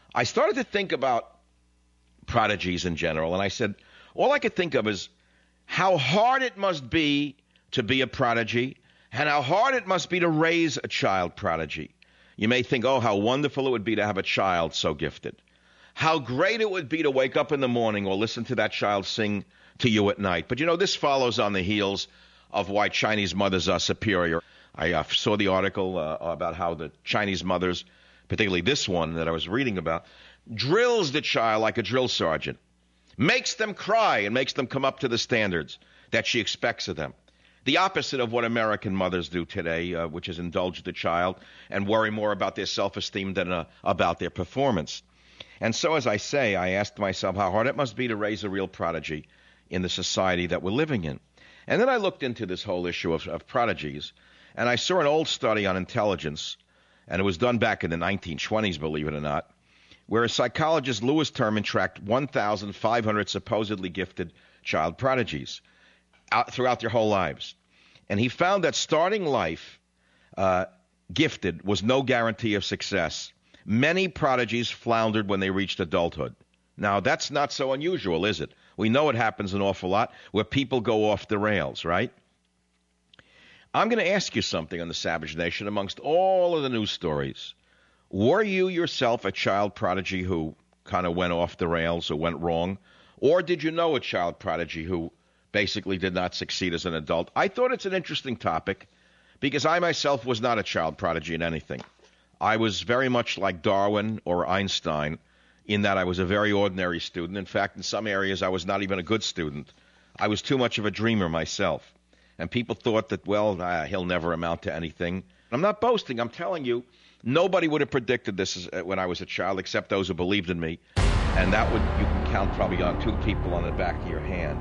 I started to think about prodigies in general, and I said, all I could think of is how hard it must be to be a prodigy and how hard it must be to raise a child prodigy. You may think, oh, how wonderful it would be to have a child so gifted. How great it would be to wake up in the morning or listen to that child sing to you at night. But, this follows on the heels of why Chinese mothers are superior. I saw the article about how the Chinese mothers, particularly this one that I was reading about, drills the child like a drill sergeant, makes them cry and makes them come up to the standards that she expects of them. The opposite of what American mothers do today, which is indulge the child and worry more about their self-esteem than about their performance. And so, as I say, I asked myself how hard it must be to raise a real prodigy in the society that we're living in. And then I looked into this whole issue of prodigies, and I saw an old study on intelligence, and it was done back in the 1920s, believe it or not, where a psychologist, Louis Terman, tracked 1,500 supposedly gifted child prodigies throughout their whole lives. And he found that starting life gifted was no guarantee of success. Many prodigies floundered when they reached adulthood. Now, that's not so unusual, is it? We know it happens an awful lot where people go off the rails, right? I'm going to ask you something on the Savage Nation amongst all of the news stories. Were you yourself a child prodigy who kind of went off the rails or went wrong? Or did you know a child prodigy who basically did not succeed as an adult? I thought it's an interesting topic because I myself was not a child prodigy in anything. I was very much like Darwin or Einstein in that I was a very ordinary student. In fact, in some areas, I was not even a good student. I was too much of a dreamer myself. And people thought that, well, he'll never amount to anything. I'm not boasting. I'm telling you, nobody would have predicted this when I was a child except those who believed in me. And that would, you can count probably on two people on the back of your hand.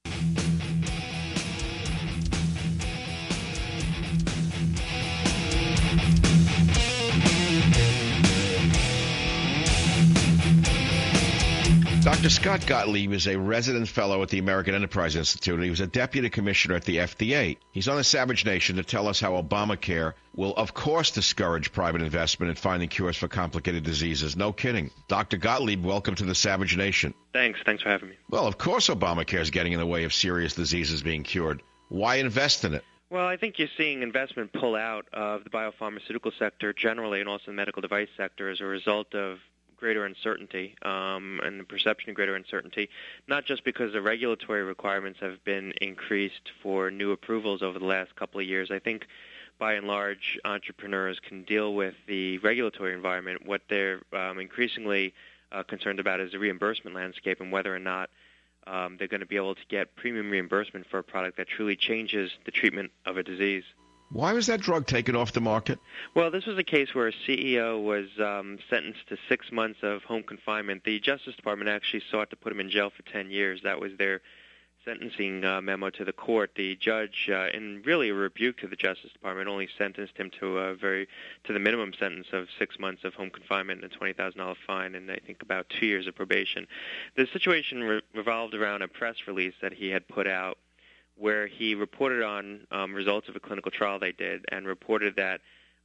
Dr. Scott Gottlieb is a resident fellow at the American Enterprise Institute, and he was a deputy commissioner at the FDA. He's on the Savage Nation to tell us how Obamacare will, of course, discourage private investment in finding cures for complicated diseases. No kidding. Dr. Gottlieb, welcome to the Savage Nation. Thanks for having me. Well, of course Obamacare is getting in the way of serious diseases being cured. Why invest in it? Well, I think you're seeing investment pull out of the biopharmaceutical sector generally and also the medical device sector as a result of greater uncertainty and the perception of greater uncertainty, not just because the regulatory requirements have been increased for new approvals over the last couple of years. I think, by and large, entrepreneurs can deal with the regulatory environment. What they're increasingly concerned about is the reimbursement landscape and whether or not they're going to be able to get premium reimbursement for a product that truly changes the treatment of a disease. Why was that drug taken off the market? Well, this was a case where a CEO was sentenced to 6 months of home confinement. The Justice Department actually sought to put him in jail for 10 years. That was their sentencing memo to the court. The judge, in really a rebuke to the Justice Department, only sentenced him to the minimum sentence of 6 months of home confinement and a $20,000 fine, and I think about 2 years of probation. The situation revolved around a press release that he had put out, where he reported on results of a clinical trial they did and reported that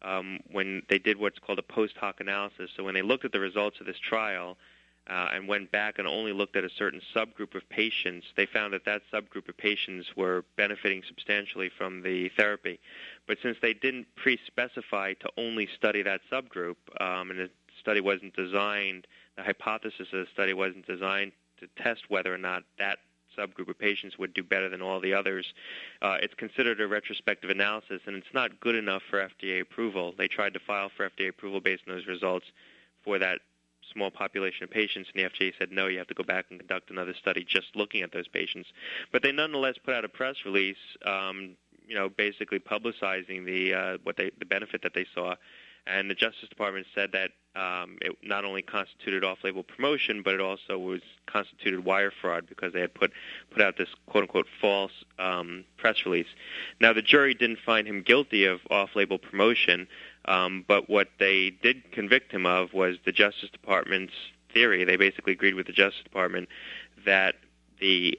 when they did what's called a post hoc analysis, so when they looked at the results of this trial and went back and only looked at a certain subgroup of patients, they found that that subgroup of patients were benefiting substantially from the therapy. But since they didn't pre-specify to only study that subgroup, and the study wasn't designed, the hypothesis of the study wasn't designed to test whether or not that subgroup of patients would do better than all the others. It's considered a retrospective analysis, and it's not good enough for FDA approval. They tried to file for FDA approval based on those results for that small population of patients, and the FDA said, no, you have to go back and conduct another study just looking at those patients. But they nonetheless put out a press release, basically publicizing the benefit that they saw. And the Justice Department said that it not only constituted off-label promotion, but it also constituted wire fraud because they had put out this quote-unquote false press release. Now, the jury didn't find him guilty of off-label promotion, but what they did convict him of was the Justice Department's theory. They basically agreed with the Justice Department that the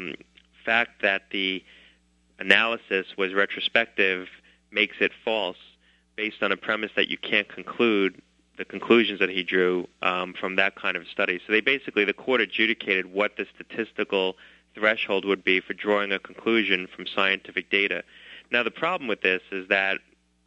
fact that the analysis was retrospective makes it false, based on a premise that you can't conclude the conclusions that he drew from that kind of study. So the court adjudicated what the statistical threshold would be for drawing a conclusion from scientific data. Now, the problem with this is that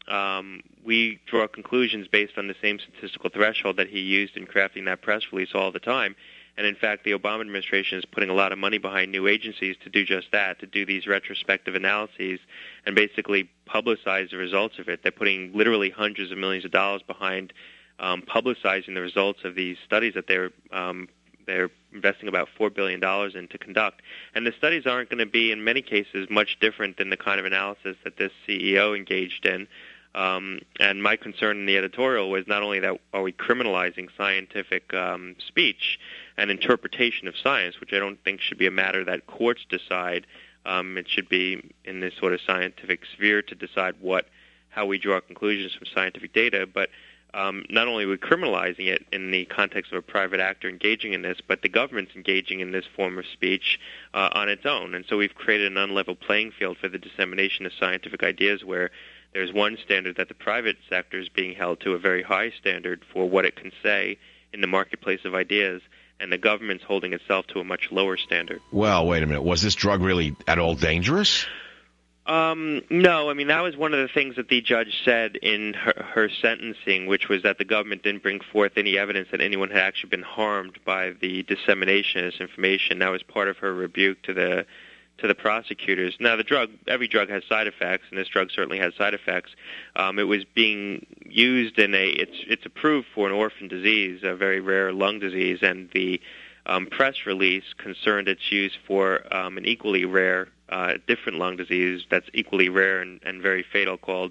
we draw conclusions based on the same statistical threshold that he used in crafting that press release all the time. And in fact, the Obama administration is putting a lot of money behind new agencies to do just that, to do these retrospective analyses and basically publicize the results of it. They're putting literally hundreds of millions of dollars behind publicizing the results of these studies that they're investing about $4 billion in to conduct. And the studies aren't going to be, in many cases, much different than the kind of analysis that this CEO engaged in. And my concern in the editorial was not only that are we criminalizing scientific speech and interpretation of science, which I don't think should be a matter that courts decide. It should be in this sort of scientific sphere to decide how we draw conclusions from scientific data, but not only are we criminalizing it in the context of a private actor engaging in this, but the government's engaging in this form of speech on its own. And so we've created an unlevel playing field for the dissemination of scientific ideas where there's one standard that the private sector is being held to, a very high standard for what it can say in the marketplace of ideas, and the government's holding itself to a much lower standard. Well, wait a minute. Was this drug really at all dangerous? No. I mean, that was one of the things that the judge said in her sentencing, which was that the government didn't bring forth any evidence that anyone had actually been harmed by the dissemination of this information. That was part of her rebuke to the prosecutors. Now, every drug has side effects, and this drug certainly has side effects. It was being used it's approved for an orphan disease, a very rare lung disease, and the press release concerned its use for an equally rare, different lung disease that's equally rare and very fatal called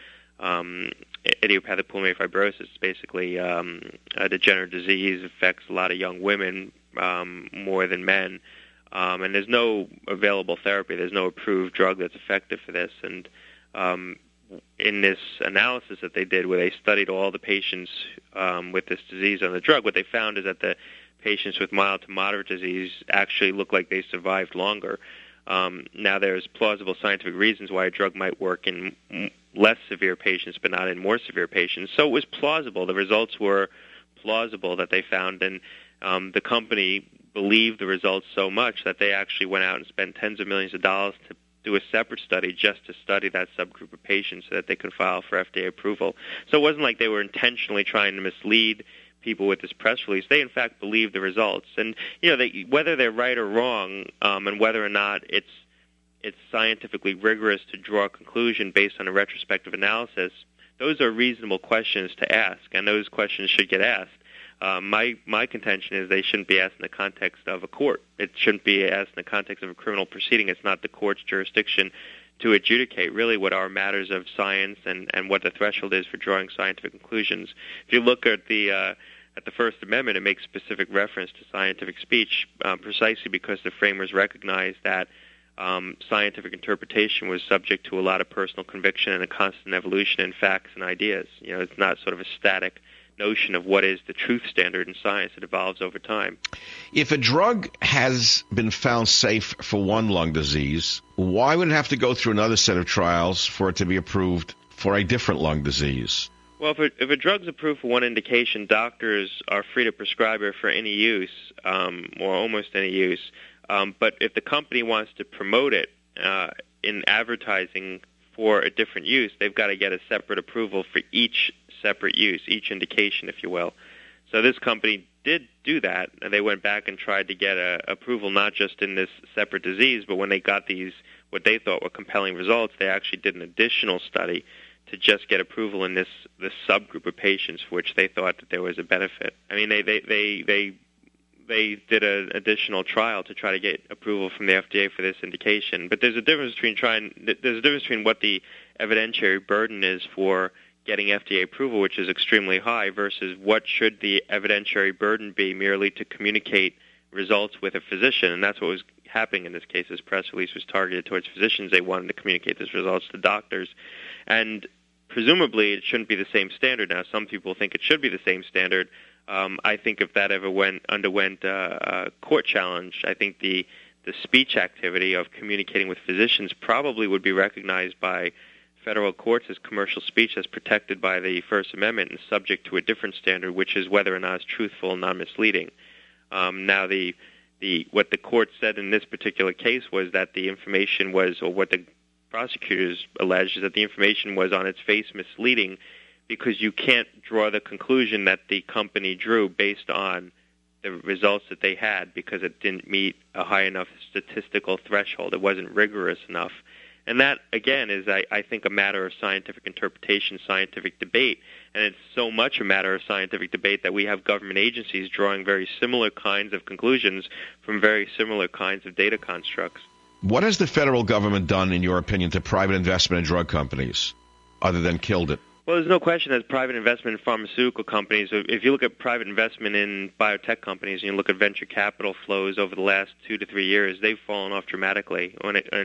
idiopathic pulmonary fibrosis. It's basically a degenerative disease, affects a lot of young women more than men. And there's no available therapy. There's no approved drug that's effective for this. And in this analysis that they did, where they studied all the patients with this disease on the drug, what they found is that the patients with mild to moderate disease actually look like they survived longer. Now, there's plausible scientific reasons why a drug might work in less severe patients, but not in more severe patients. So it was plausible. The results were plausible that they found, and the company believed the results so much that they actually went out and spent tens of millions of dollars to do a separate study just to study that subgroup of patients so that they could file for FDA approval. So it wasn't like they were intentionally trying to mislead people with this press release. They, in fact, believed the results. And, whether they're right or wrong, and whether or not it's scientifically rigorous to draw a conclusion based on a retrospective analysis, those are reasonable questions to ask, and those questions should get asked. My contention is they shouldn't be asked in the context of a court. It shouldn't be asked in the context of a criminal proceeding. It's not the court's jurisdiction to adjudicate really what are matters of science and what the threshold is for drawing scientific conclusions. If you look at the First Amendment, it makes specific reference to scientific speech precisely because the framers recognized that scientific interpretation was subject to a lot of personal conviction and a constant evolution in facts and ideas. It's not sort of a static notion of what is the truth standard in science. It evolves over time. If a drug has been found safe for one lung disease, why would it have to go through another set of trials for it to be approved for a different lung disease? Well, if a drug's approved for one indication, doctors are free to prescribe it for any use, or almost any use. But if the company wants to promote it in advertising for a different use, they've got to get a separate approval for each separate use, each indication, if you will. So this company did do that, and they went back and tried to get approval not just in this separate disease, but when they got these, what they thought were compelling results, they actually did an additional study to just get approval in this subgroup of patients for which they thought that there was a benefit. I mean, they did an additional trial to try to get approval from the FDA for this indication. But there's a difference between what the evidentiary burden is for getting FDA approval, which is extremely high, versus what should the evidentiary burden be merely to communicate results with a physician. And that's what was happening in this case. This press release was targeted towards physicians. They wanted to communicate these results to doctors. And presumably it shouldn't be the same standard. Now, some people think it should be the same standard. I think if that ever underwent a court challenge, I think the speech activity of communicating with physicians probably would be recognized by federal courts as commercial speech that's protected by the First Amendment and subject to a different standard, which is whether or not it's truthful and not misleading. Now, what the court said in this particular case was that the information was, or what the prosecutors alleged, is that the information was on its face misleading because you can't draw the conclusion that the company drew based on the results that they had because it didn't meet a high enough statistical threshold. It wasn't rigorous enough. And that, again, is, I think, a matter of scientific interpretation, scientific debate. And it's so much a matter of scientific debate that we have government agencies drawing very similar kinds of conclusions from very similar kinds of data constructs. What has the federal government done, in your opinion, to private investment in drug companies, other than killed it? Well, there's no question that private investment in pharmaceutical companies, if you look at private investment in biotech companies and you look at venture capital flows over the last 2 to 3 years, they've fallen off dramatically.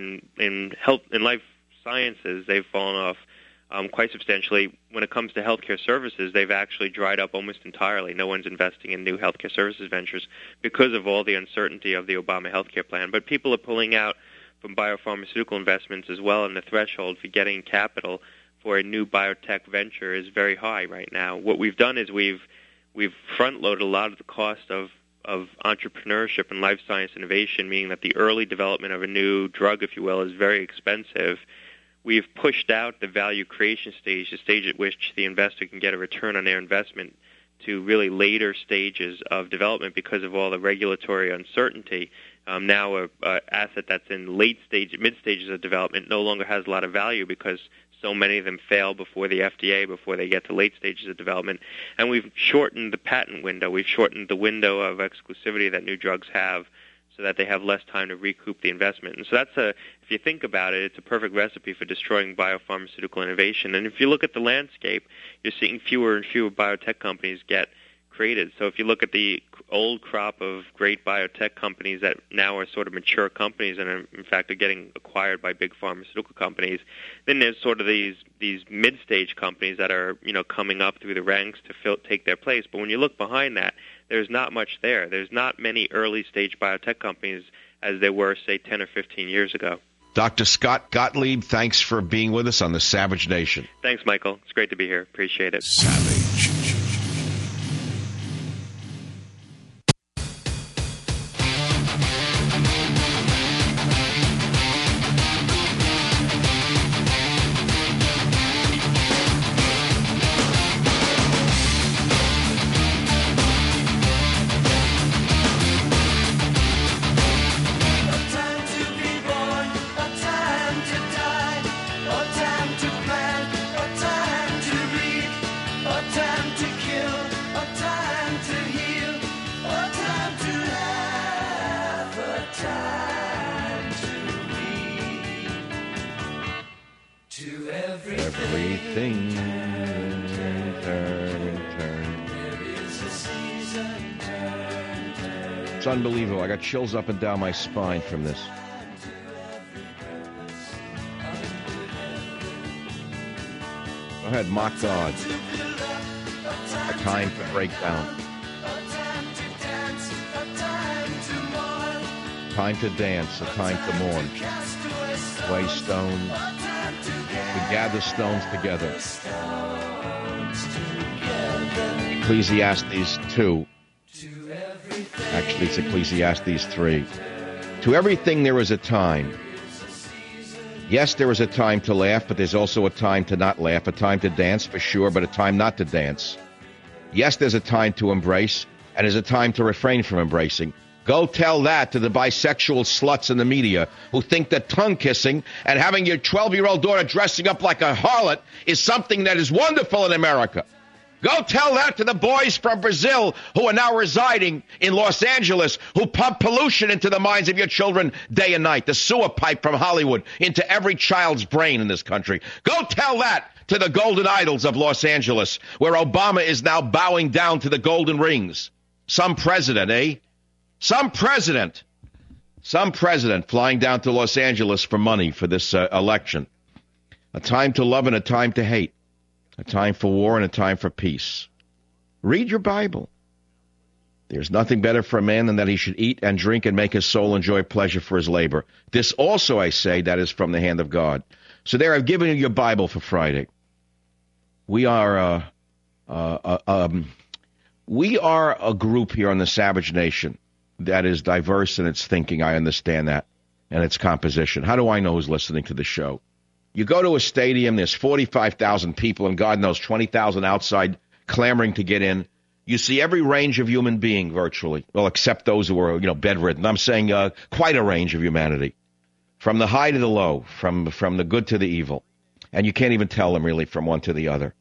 In life sciences, they've fallen off quite substantially. When it comes to healthcare services, they've actually dried up almost entirely. No one's investing in new healthcare services ventures because of all the uncertainty of the Obama healthcare plan. But people are pulling out from biopharmaceutical investments as well, and the threshold for getting capital for a new biotech venture is very high right now. What we've done is we've front-loaded a lot of the cost of entrepreneurship and life science innovation, meaning that the early development of a new drug, if you will, is very expensive. We've pushed out the value creation stage, the stage at which the investor can get a return on their investment, to really later stages of development because of all the regulatory uncertainty. Now an asset that's in mid stages of development no longer has a lot of value because so many of them fail before the FDA, before they get to late stages of development. And we've shortened the patent window. We've shortened the window of exclusivity that new drugs have so that they have less time to recoup the investment. And so if you think about it, it's a perfect recipe for destroying biopharmaceutical innovation. And if you look at the landscape, you're seeing fewer and fewer biotech companies get created. So if you look at the old crop of great biotech companies that now are sort of mature companies and in fact are getting acquired by big pharmaceutical companies, then there's sort of these mid-stage companies that are coming up through the ranks to take their place. But when you look behind that, there's not much there. There's not many early-stage biotech companies as there were, say, 10 or 15 years ago. Dr. Scott Gottlieb, thanks for being with us on the Savage Nation. Thanks, Michael. It's great to be here. Appreciate it. Savage. Everything It's unbelievable. I got chills up and down my spine from this. Go ahead, mock God. A time to break down. Time to dance, a time to mourn. Weigh stones. To gather stones together. Ecclesiastes 2. Actually, it's Ecclesiastes 3. To everything there is a time. Yes, there is a time to laugh, but there's also a time to not laugh, a time to dance for sure, but a time not to dance. Yes, there's a time to embrace, and there's a time to refrain from embracing. Go tell that to the bisexual sluts in the media who think that tongue-kissing and having your 12-year-old daughter dressing up like a harlot is something that is wonderful in America. Go tell that to the boys from Brazil who are now residing in Los Angeles, who pump pollution into the minds of your children day and night, the sewer pipe from Hollywood into every child's brain in this country. Go tell that to the golden idols of Los Angeles, where Obama is now bowing down to the golden rings. Some president, eh? Some president flying down to Los Angeles for money for this election. A time to love and a time to hate. A time for war and a time for peace. Read your Bible. There's nothing better for a man than that he should eat and drink and make his soul enjoy pleasure for his labor. This also, I say, that is from the hand of God. So there, I've given you your Bible for Friday. We are a group here on the Savage Nation that is diverse in its thinking. I understand that, and its composition. How do I know who's listening to the show? You go to a stadium, there's 45,000 people, and God knows 20,000 outside clamoring to get in. You see every range of human being virtually, well, except those who are, bedridden. I'm saying quite a range of humanity, from the high to the low, from the good to the evil. And you can't even tell them really from one to the other.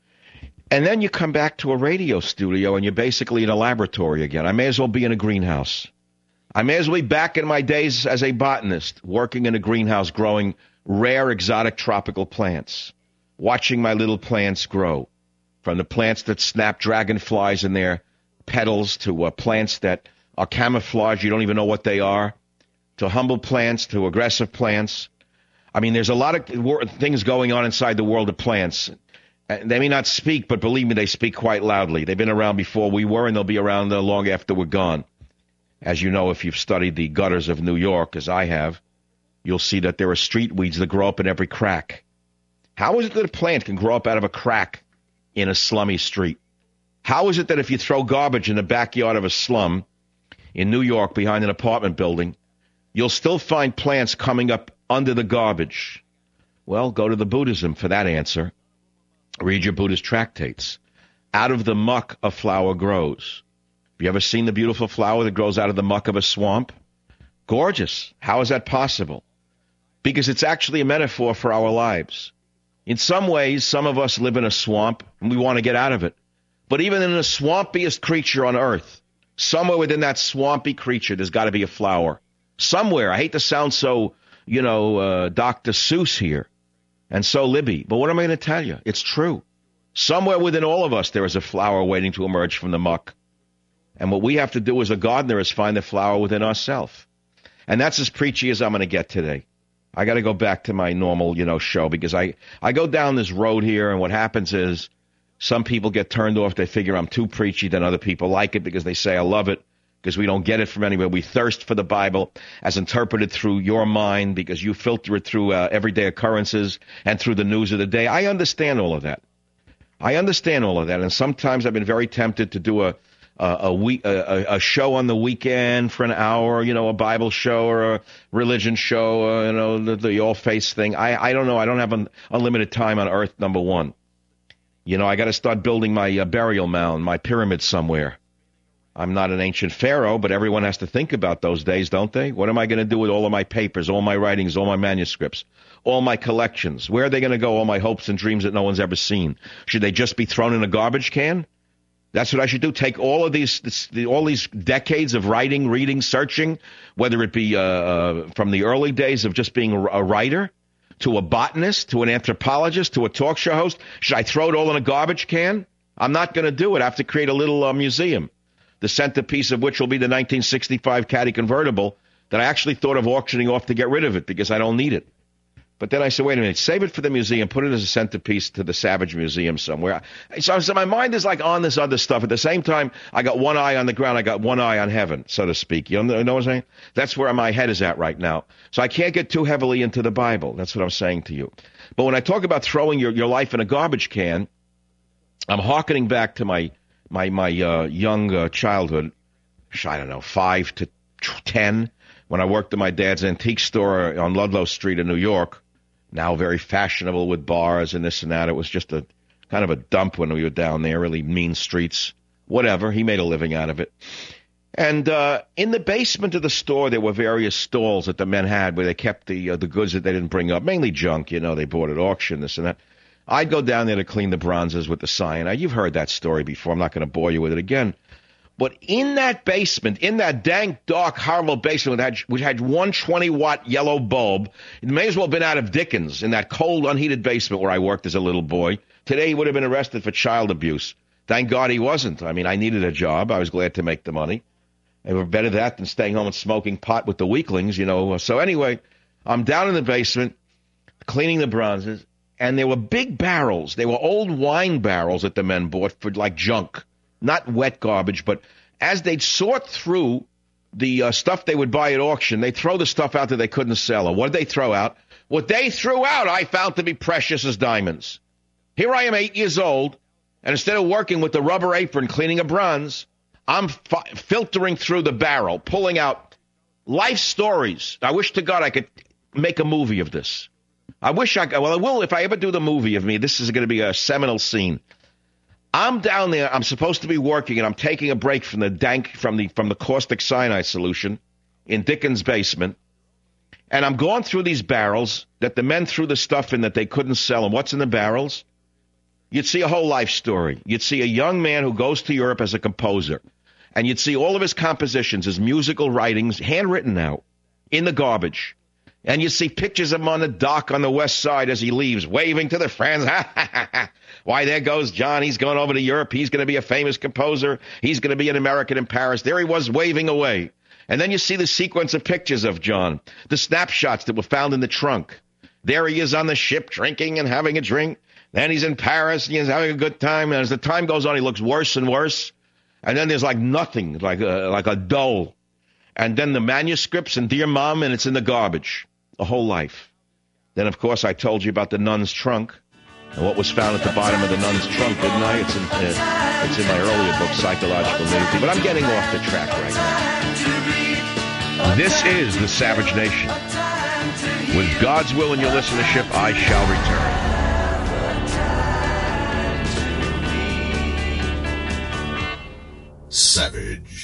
And then you come back to a radio studio, and you're basically in a laboratory again. I may as well be in a greenhouse. I may as well be back in my days as a botanist, working in a greenhouse, growing rare, exotic tropical plants, watching my little plants grow, from the plants that snap dragonflies in their petals to plants that are camouflaged, you don't even know what they are, to humble plants, to aggressive plants. I mean, there's a lot of things going on inside the world of plants. They may not speak, but believe me, they speak quite loudly. They've been around before we were, and they'll be around long after we're gone. As you know, if you've studied the gutters of New York, as I have, you'll see that there are street weeds that grow up in every crack. How is it that a plant can grow up out of a crack in a slummy street? How is it that if you throw garbage in the backyard of a slum in New York behind an apartment building, you'll still find plants coming up under the garbage? Well, go to the Buddhism for that answer. Read your Buddhist tractates. Out of the muck, a flower grows. Have you ever seen the beautiful flower that grows out of the muck of a swamp? Gorgeous. How is that possible? Because it's actually a metaphor for our lives. In some ways, some of us live in a swamp, and we want to get out of it. But even in the swampiest creature on earth, somewhere within that swampy creature, there's got to be a flower. Somewhere. I hate to sound so, Dr. Seuss here, and so Libby. But what am I going to tell you? It's true. Somewhere within all of us, there is a flower waiting to emerge from the muck. And what we have to do as a gardener is find the flower within ourselves. And that's as preachy as I'm going to get today. I got to go back to my normal, show, because I go down this road here, and what happens is some people get turned off. They figure I'm too preachy. Then other people like it because they say I love it, because we don't get it from anywhere. We thirst for the Bible as interpreted through your mind, because you filter it through everyday occurrences and through the news of the day. I understand all of that. And sometimes I've been very tempted to do a show on the weekend for an hour, a Bible show or a religion show, the all-face thing. I don't know. I don't have unlimited time on earth, number one. I got to start building my burial mound, my pyramid somewhere. I'm not an ancient pharaoh, but everyone has to think about those days, don't they? What am I going to do with all of my papers, all my writings, all my manuscripts, all my collections? Where are they going to go, all my hopes and dreams that no one's ever seen? Should they just be thrown in a garbage can? That's what I should do. Take all of these decades of writing, reading, searching, whether it be from the early days of just being a writer, to a botanist, to an anthropologist, to a talk show host. Should I throw it all in a garbage can? I'm not going to do it. I have to create a little museum, the centerpiece of which will be the 1965 Caddy convertible that I actually thought of auctioning off to get rid of it because I don't need it. But then I said, wait a minute, save it for the museum, put it as a centerpiece to the Savage Museum somewhere. So my mind is like on this other stuff. At the same time, I got one eye on the ground, I got one eye on heaven, so to speak. You know what I'm saying? That's where my head is at right now. So I can't get too heavily into the Bible. That's what I'm saying to you. But when I talk about throwing your life in a garbage can, I'm hearkening back to my young childhood, I don't know, 5 to 10, when I worked at my dad's antique store on Ludlow Street in New York. Now very fashionable with bars and this and that. It was just a kind of a dump when we were down there, really mean streets. Whatever. He made a living out of it. And in the basement of the store, there were various stalls that the men had where they kept the goods that they didn't bring up, mainly junk. They bought at auction, this and that. I'd go down there to clean the bronzes with the cyanide. You've heard that story before. I'm not going to bore you with it again. But in that basement, in that dank, dark, horrible basement which had 120-watt yellow bulb, it may as well have been out of Dickens, in that cold, unheated basement where I worked as a little boy. Today he would have been arrested for child abuse. Thank God he wasn't. I mean, I needed a job. I was glad to make the money. And we're better that than staying home and smoking pot with the weaklings, So anyway, I'm down in the basement, cleaning the bronzes, and there were big barrels. They were old wine barrels that the men bought for like junk. Not wet garbage, but as they'd sort through the stuff they would buy at auction, they'd throw the stuff out that they couldn't sell. Or what did they throw out? What they threw out, I found to be precious as diamonds. Here I am, 8 years old, and instead of working with the rubber apron cleaning a bronze, I'm filtering through the barrel, pulling out life stories. I wish to God I could make a movie of this. I wish I could. Well, I will if I ever do the movie of me. This is going to be a seminal scene. I'm down there. I'm supposed to be working, and I'm taking a break from the caustic cyanide solution in Dickens' basement. And I'm going through these barrels that the men threw the stuff in that they couldn't sell. And what's in the barrels? You'd see a whole life story. You'd see a young man who goes to Europe as a composer. And you'd see all of his compositions, his musical writings, handwritten now, in the garbage. And you see pictures of him on the dock on the west side as he leaves, waving to the friends. Why, there goes John. He's going over to Europe. He's going to be a famous composer. He's going to be an American in Paris. There he was, waving away. And then you see the sequence of pictures of John, the snapshots that were found in the trunk. There he is on the ship, drinking and having a drink. Then he's in Paris, and he's having a good time. And as the time goes on, he looks worse and worse. And then there's like nothing, like a dull. And then the manuscripts and Dear Mom, and it's in the garbage. A whole life. Then, of course, I told you about the nun's trunk and what was found at the bottom of the nun's trunk, didn't I? It's in my earlier book, Psychological Nudity. But I'm getting off the track right now. This is the Savage Nation. With God's will in your listenership, I shall return. Savage.